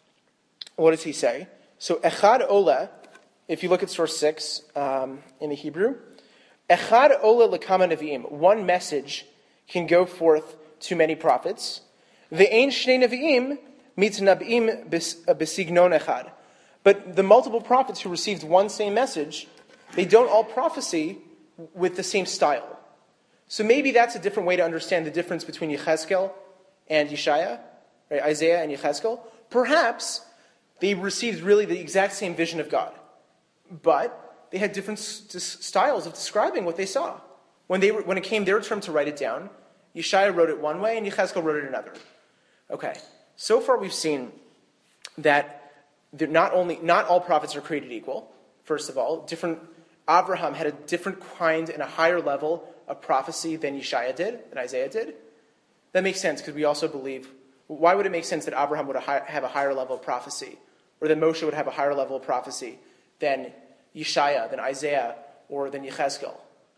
what does he say? So Echad Ola, if you look at source 6 in the Hebrew, Echad Ola Lekama Nevi'im, one message can go forth to many prophets. Ve'ein Shnei Nevi'im mitnab'im besignon echad. But the multiple prophets who received one same message, they don't all prophesy with the same style. So maybe that's a different way to understand the difference between Yechezkel and Yeshaya, right? Isaiah and Yechezkel. Perhaps they received really the exact same vision of God, but they had different styles of describing what they saw. When it came their turn to write it down, Yeshaya wrote it one way and Yechezkel wrote it another. Okay, so far we've seen that not all prophets are created equal. First of all, Abraham had a different kind and a higher level of prophecy than Yeshaya did, than Isaiah did. That makes sense because we also believe, why would it make sense that Abraham would have a higher level of prophecy, or that Moshe would have a higher level of prophecy than Yeshaya, than Isaiah, or than Yechezkel?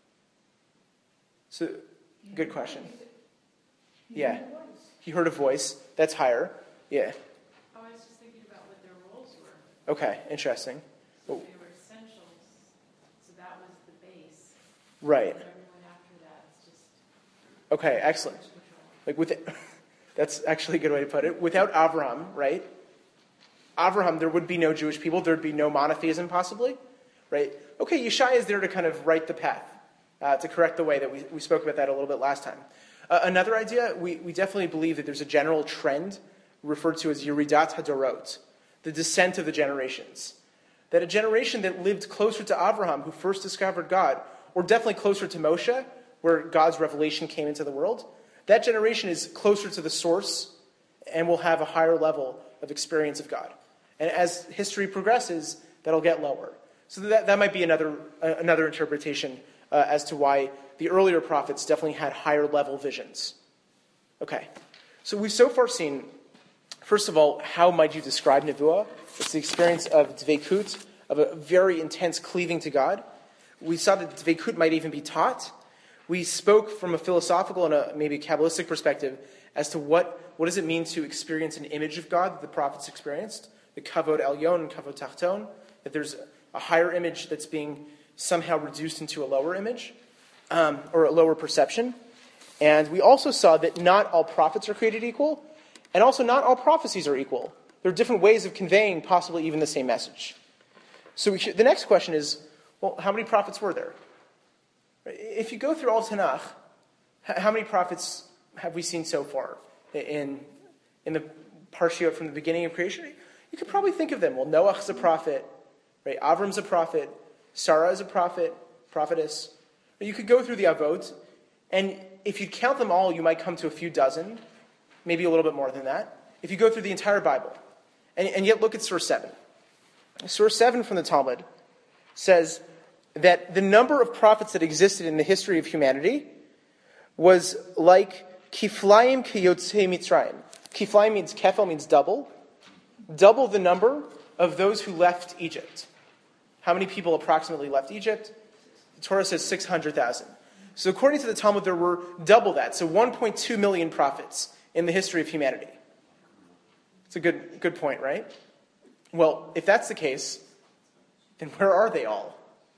So, good question. Yeah. He heard a voice. That's higher. Yeah. Oh, I was just thinking about what their roles were. Okay, interesting. So they were essentials, so that was the base. Right. And everyone after that is just... Okay, excellent. That's actually a good way to put it. Without Abraham, right? Abraham, there would be no Jewish people. There would be no monotheism, possibly. Right? Okay, Yeshaya is there to kind of right the path, to correct the way that we spoke about that a little bit last time. Another idea, we definitely believe that there's a general trend referred to as Yeridat HaDorot, the descent of the generations. That a generation that lived closer to Abraham, who first discovered God, or definitely closer to Moshe, where God's revelation came into the world, that generation is closer to the source and will have a higher level of experience of God. And as history progresses, that'll get lower. So that might be another interpretation as to why the earlier prophets definitely had higher level visions. Okay, so we've so far seen, first of all, how might you describe Nevuah? It's the experience of dveikut, of a very intense cleaving to God. We saw that dveikut might even be taught. We spoke from a philosophical and maybe a Kabbalistic perspective as to what does it mean to experience an image of God that the prophets experienced, the kavod elyon and kavod tachton, that there's a higher image that's being somehow reduced into a lower image, or a lower perception. And we also saw that not all prophets are created equal, and also not all prophecies are equal. There are different ways of conveying possibly even the same message. So the next question is, well, how many prophets were there? If you go through all Tanakh, how many prophets have we seen so far in the Parshiot from the beginning of creation? You could probably think of them. Well, Noach's a prophet, right? Avram's a prophet, Sarah is a prophet, prophetess. You could go through the Avot, and if you count them all, you might come to a few dozen, maybe a little bit more than that. If you go through the entire Bible, and yet look at Surah 7. Surah 7 from the Talmud says that the number of prophets that existed in the history of humanity was like Kiflaim Kiyotzei Mitzrayim. Kiflaim means, Kefel means double the number of those who left Egypt. How many people approximately left Egypt? The Torah says 600,000. So according to the Talmud, there were double that. So 1.2 million prophets in the history of humanity. It's a good point, right? Well, if that's the case, then where are they all?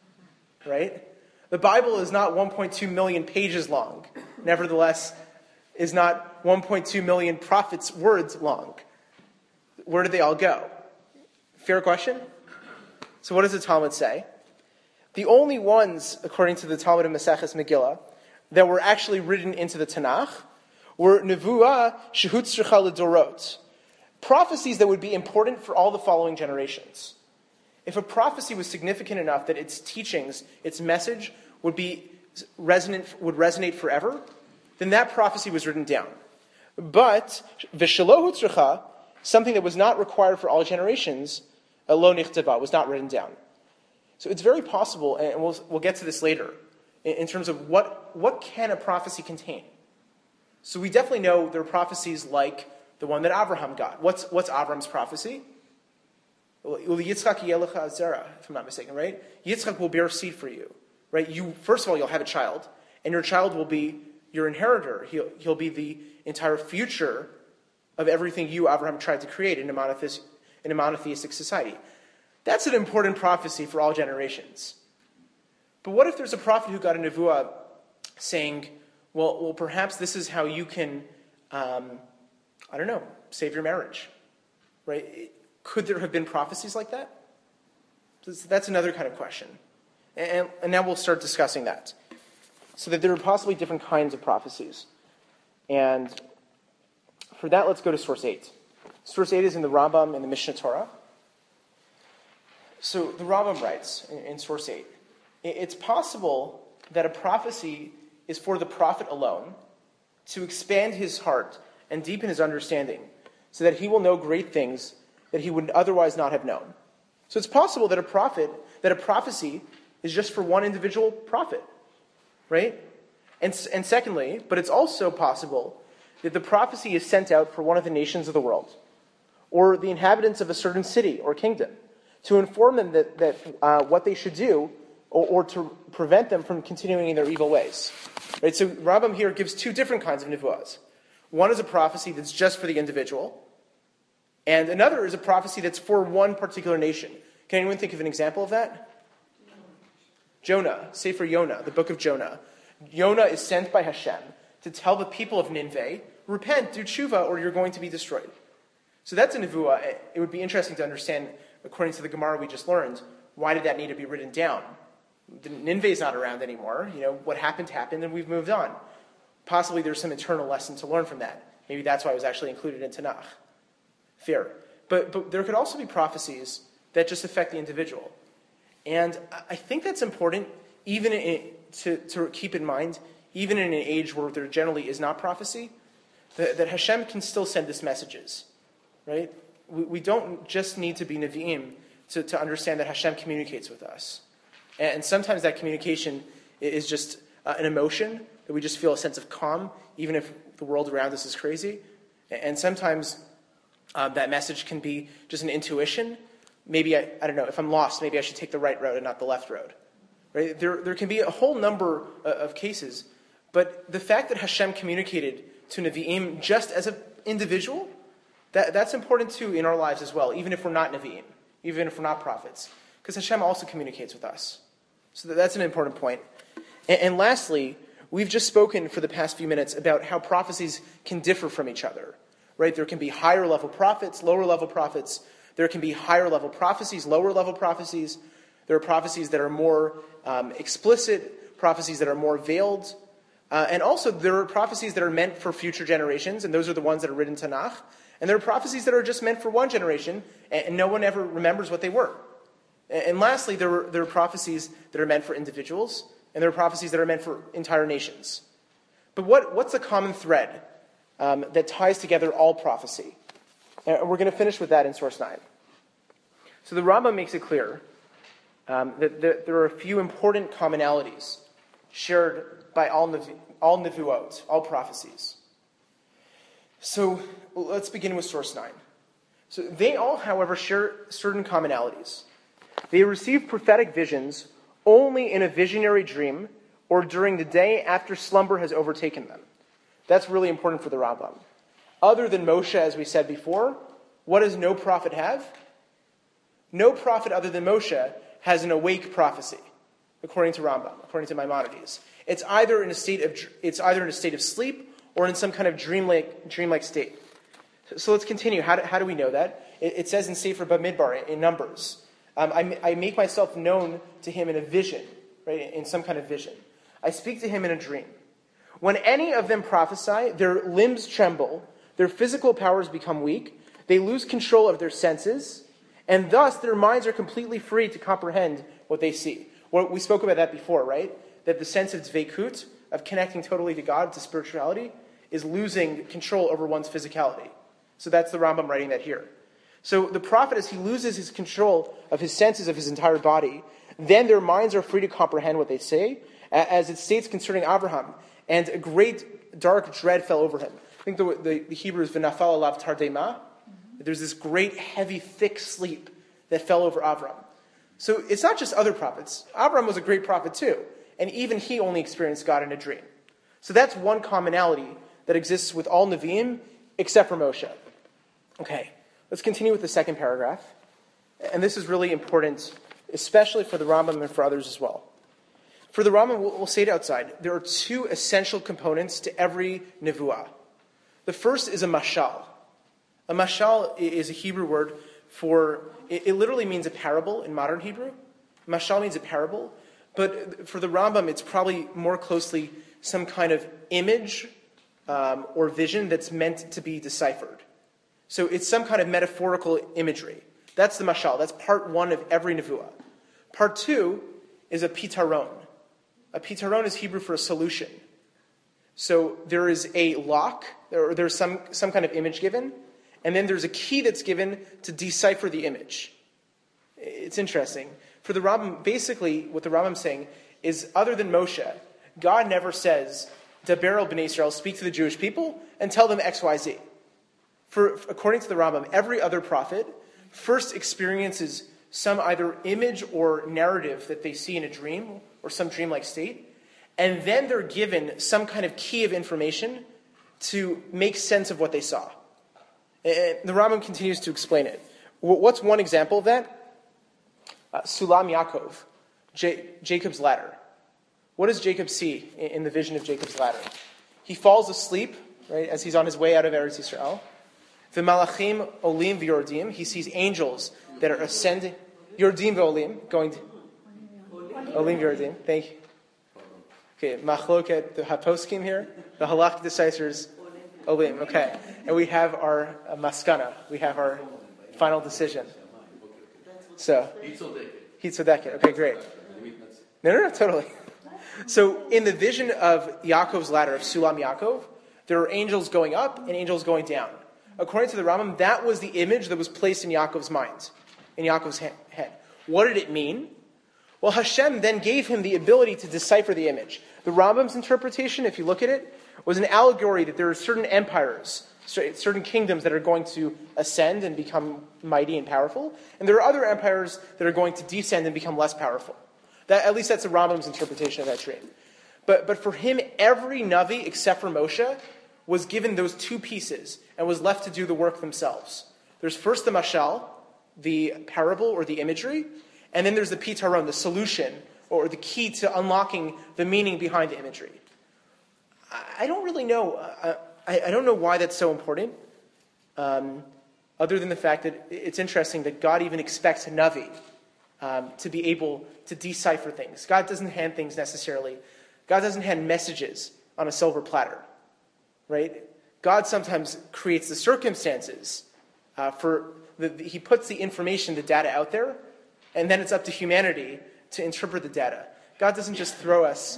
Right? The Bible is not 1.2 million pages long. Nevertheless, is not 1.2 million prophets' words long. Where did they all go? Fair question? So what does the Talmud say? The only ones, according to the Talmud of Maseches Megillah, that were actually written into the Tanakh were Nevuah Shehut Tzricha L'Dorot. Prophecies that would be important for all the following generations. If a prophecy was significant enough that its teachings, its message, would resonate forever, then that prophecy was written down. But V'Shelo Tzricha, something that was not required for all generations, Lo Nichtava, was not written down. So it's very possible, and we'll get to this later, in terms of what can a prophecy contain. So we definitely know there are prophecies like the one that Abraham got. What's Abraham's prophecy? Yitzchak yelecha azera, if I'm not mistaken, right? Yitzchak will bear seed for you, right? First of all, you'll have a child, and your child will be your inheritor. He'll be the entire future of everything you, Abraham, tried to create in a monotheistic society. That's an important prophecy for all generations. But what if there's a prophet who got a nevuah saying, well, perhaps this is how you can, save your marriage, right? Could there have been prophecies like that? That's another kind of question. And now we'll start discussing that. So that there are possibly different kinds of prophecies. And for that, let's go to source 8. Source 8 is in the Rambam in the Mishnah Torah. So the Rambam writes in source 8, it's possible that a prophecy is for the prophet alone to expand his heart and deepen his understanding so that he will know great things that he would otherwise not have known. So it's possible that a prophecy is just for one individual prophet, right? And secondly, but it's also possible that the prophecy is sent out for one of the nations of the world or the inhabitants of a certain city or kingdom to inform them that what they should do or to prevent them from continuing in their evil ways. Right? So Rambam here gives two different kinds of nevuahs. One is a prophecy that's just for the individual, and another is a prophecy that's for one particular nation. Can anyone think of an example of that? Jonah, Sefer Yonah, the book of Jonah. Yonah is sent by Hashem to tell the people of Nineveh, repent, do tshuva, or you're going to be destroyed. So that's a nevuah. It would be interesting to understand, according to the Gemara we just learned, why did that need to be written down? Nineveh is not around anymore. What happened, and we've moved on. Possibly there's some internal lesson to learn from that. Maybe that's why it was actually included in Tanakh. Fair. But there could also be prophecies that just affect the individual. And I think that's important, even to keep in mind, even in an age where there generally is not prophecy, that Hashem can still send us messages. Right? We don't just need to be Nevi'im to understand that Hashem communicates with us. And sometimes that communication is just an emotion, that we just feel a sense of calm, even if the world around us is crazy. And sometimes that message can be just an intuition. Maybe, I don't know, if I'm lost, maybe I should take the right road and not the left road. Right? There can be a whole number of cases. But the fact that Hashem communicated to Nevi'im just as an individual, that's important too in our lives as well, even if we're not Nevi'im, even if we're not prophets. Because Hashem also communicates with us. So that's an important point. And lastly, we've just spoken for the past few minutes about how prophecies can differ from each other. Right? There can be higher level prophets, lower level prophets. There can be higher level prophecies, lower level prophecies. There are prophecies that are more explicit, prophecies that are more veiled. And also there are prophecies that are meant for future generations, and those are the ones that are written in Tanakh. And there are prophecies that are just meant for one generation, and no one ever remembers what they were. And lastly, there are prophecies that are meant for individuals, and there are prophecies that are meant for entire nations. But what's the common thread that ties together all prophecy? And we're going to finish with that in source 9. So the Rambam makes it clear that there are a few important commonalities shared by all nevuot, all prophecies. So let's begin with source 9. So they all, however, share certain commonalities. They receive prophetic visions only in a visionary dream or during the day after slumber has overtaken them. That's really important for the Rambam. Other than Moshe, as we said before, what does no prophet have? No prophet other than Moshe has an awake prophecy, according to Rambam, according to Maimonides. It's either in a state of sleep or in some kind of dreamlike state. So let's continue. How do we know that? It says in Sefer Bamidbar, in Numbers, I make myself known to him in a vision, right? In some kind of vision. I speak to him in a dream. When any of them prophesy, their limbs tremble, their physical powers become weak, they lose control of their senses, and thus their minds are completely free to comprehend what they see. Well, we spoke about that before, right? That the sense of dveikut, of connecting totally to God, to spirituality, is losing control over one's physicality. So that's the Rambam writing that here. So the prophet, as he loses his control of his senses of his entire body, then their minds are free to comprehend what they say, as it states concerning Abraham, and a great dark dread fell over him. I think the Hebrew is v'nafal alav tardema. There's this great, heavy, thick sleep that fell over Abraham. So it's not just other prophets. Abraham was a great prophet too, and even he only experienced God in a dream. So that's one commonality that exists with all Nevi'im, except for Moshe. Okay, let's continue with the second paragraph. And this is really important, especially for the Rambam and for others as well. For the Rambam, we'll say it outside. There are two essential components to every nevuah. The first is a mashal. A mashal is a Hebrew word for, it literally means a parable in modern Hebrew. Mashal means a parable. But for the Rambam, it's probably more closely some kind of image or vision that's meant to be deciphered. So it's some kind of metaphorical imagery. That's the mashal. That's part one of every nevuah. Part two is a pitaron. A pitaron is Hebrew for a solution. So there is a lock, or there's some kind of image given, and then there's a key that's given to decipher the image. It's interesting. For the Rambam, basically what the Rambam's saying is, other than Moshe, God never says, Daber el b'nai Yisrael, speak to the Jewish people and tell them X, Y, Z. According to the Rambam, every other prophet first experiences some either image or narrative that they see in a dream or some dreamlike state, and then they're given some kind of key of information to make sense of what they saw. And the Rambam continues to explain it. What's one example of that? Sulam Yaakov, Jacob's ladder. What does Jacob see in the vision of Jacob's ladder? He falls asleep, right, as he's on his way out of Eretz Yisrael. The malachim olim v'yordim. He sees angels that are ascending. Yordim v'olim, going to olim v'yordim. Thank you. Okay, machloket, the haposkim here, the halach decisors, olim. Okay, and we have our maskana. We have our final decision. So, Hitzodeket. Okay, great. No, totally. So, in the vision of Yaakov's ladder, of Sulam Yaakov, there are angels going up and angels going down. According to the Rambam, that was the image that was placed in Yaakov's mind, in Yaakov's head. What did it mean? Well, Hashem then gave him the ability to decipher the image. The Rambam's interpretation, if you look at it, was an allegory that there are certain empires, certain kingdoms that are going to ascend and become mighty and powerful, and there are other empires that are going to descend and become less powerful. At least that's the Rambam's interpretation of that dream. But for him, every Navi except for Moshe was given those two pieces and was left to do the work themselves. There's first the mashal, the parable or the imagery, and then there's the pitaron, the solution or the key to unlocking the meaning behind the imagery. I don't really know. I don't know why that's so important, other than the fact that it's interesting that God even expects a Navi to be able to decipher things. God doesn't hand things necessarily. God doesn't hand messages on a silver platter, right? God sometimes creates the circumstances he puts the information, the data out there, and then it's up to humanity to interpret the data. God doesn't just throw us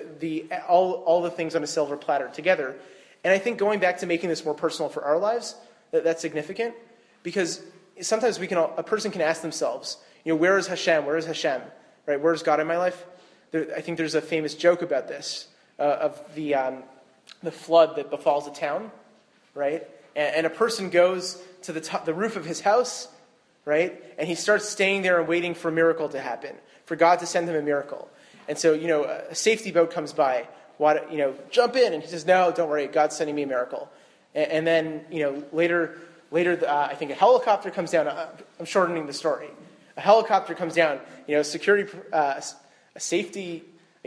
all the things on a silver platter together. And I think going back to making this more personal for our lives, that's significant, because sometimes a person can ask themselves, where is Hashem? Where is Hashem? Right? Where is God in my life? I think there's a famous joke about this of the flood that befalls a town, right? And a person goes to the roof of his house, right? And he starts staying there and waiting for a miracle to happen, for God to send him a miracle. And so, a safety boat comes by. Jump in. And he says, no, don't worry. God's sending me a miracle. And then, later, I think a helicopter comes down. I'm shortening the story. A helicopter comes down. Security, a safety,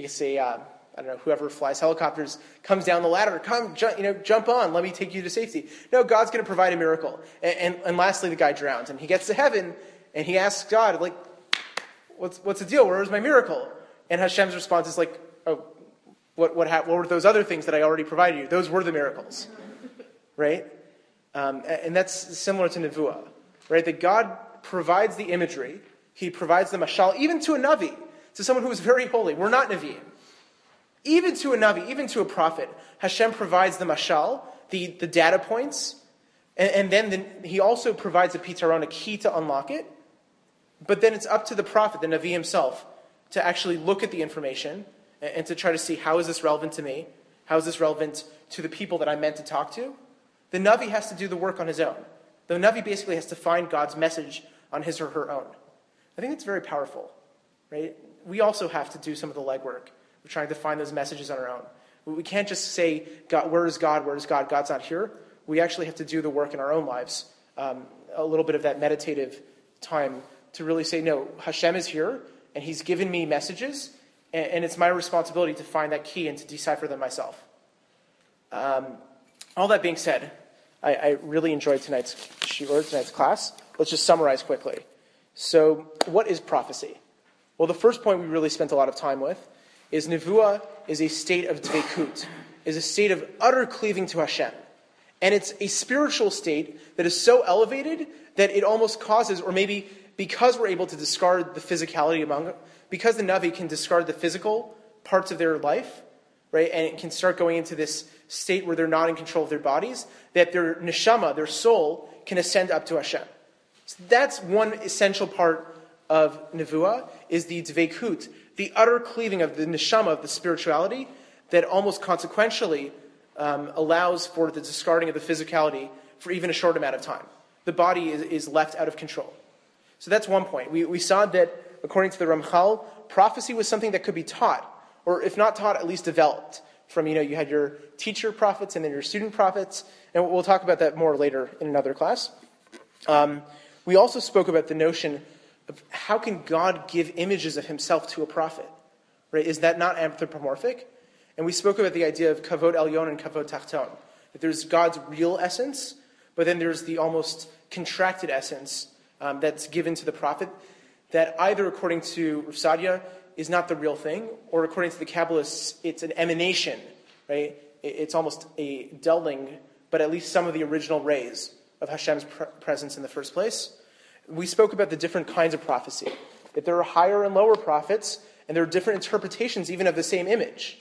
I don't know, whoever flies helicopters comes down the ladder. Come, jump on. Let me take you to safety. No, God's going to provide a miracle. And lastly, the guy drowns. And he gets to heaven, and he asks God, what's the deal? Where is my miracle? And Hashem's response is oh, what were those other things that I already provided you? Those were the miracles, right? And that's similar to Nevuah, right? That God provides the imagery. He provides the mashal, even to a Navi, to someone who is very holy. We're not Naviim. Even to a Navi, even to a prophet, Hashem provides the mashal, the data points, and then he also provides a pitaron, a key to unlock it. But then it's up to the prophet, the Navi himself, to actually look at the information and to try to see, how is this relevant to me? How is this relevant to the people that I'm meant to talk to? The Navi has to do the work on his own. The Navi basically has to find God's message on his or her own. I think it's very powerful, right? We also have to do some of the legwork. We're trying to find those messages on our own. We can't just say, God, where is God? Where is God? God's not here. We actually have to do the work in our own lives. A little bit of that meditative time to really say, no, Hashem is here, and he's given me messages, and it's my responsibility to find that key and to decipher them myself. All that being said, I really enjoyed tonight's class. Let's just summarize quickly. So, what is prophecy? Well, the first point we really spent a lot of time with is Nevuah is a state of dveikut, is a state of utter cleaving to Hashem. And it's a spiritual state that is so elevated that it almost causes, or maybe because we're able to discard the physicality because the Navi can discard the physical parts of their life, right, and it can start going into this state where they're not in control of their bodies, that their neshama, their soul, can ascend up to Hashem. So that's one essential part of Nevuah, is the dveikut, the utter cleaving of the neshama, of the spirituality, that almost consequentially allows for the discarding of the physicality for even a short amount of time. The body is left out of control. So that's one point. We saw that, according to the Ramchal, prophecy was something that could be taught, or if not taught, at least developed. From, you had your teacher prophets and then your student prophets, and we'll talk about that more later in another class. We also spoke about the notion of how can God give images of himself to a prophet, right? Is that not anthropomorphic? And we spoke about the idea of kavod elyon and kavod tachton, that there's God's real essence, but then there's the almost contracted essence that's given to the prophet, that either, according to Rav Sadia, is not the real thing, or according to the Kabbalists, it's an emanation, right? It's almost a dulling, but at least some of the original rays of Hashem's presence in the first place. We spoke about the different kinds of prophecy, that there are higher and lower prophets, and there are different interpretations even of the same image.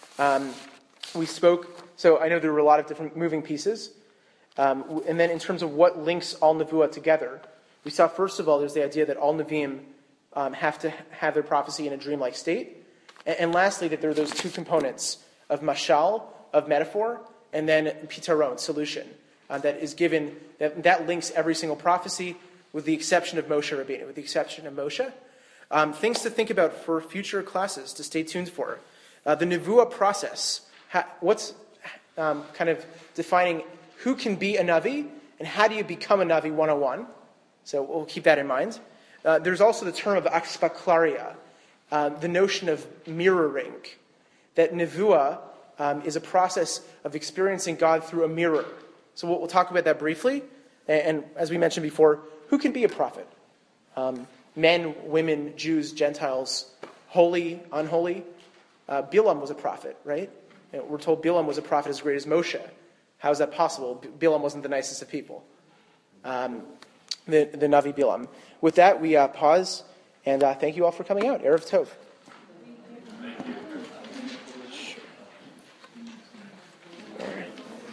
We spoke, so I know there were a lot of different moving pieces, and then in terms of what links all Nevuah together, we saw first of all there's the idea that all Nevi'im have to have their prophecy in a dreamlike state, and lastly that there are those two components of mashal, of metaphor, and then pitaron, solution, that is given, that links every single prophecy with the exception of Moshe Rabbeinu, with the exception of Moshe. Things to think about for future classes to stay tuned for. The Nevuah process, what's kind of defining who can be a Navi and how do you become a Navi 101. So we'll keep that in mind. There's also the term of akspaklaria, the notion of mirroring, that Nevuah is a process of experiencing God through a mirror. So we'll talk about that briefly. And as we mentioned before, who can be a prophet? Men, women, Jews, Gentiles, holy, unholy. Bilam was a prophet, right? We're told Bilam was a prophet as great as Moshe. How is that possible? Bilam wasn't the nicest of people. The Navi Bilam. With that, we pause, and thank you all for coming out. Erev Tov.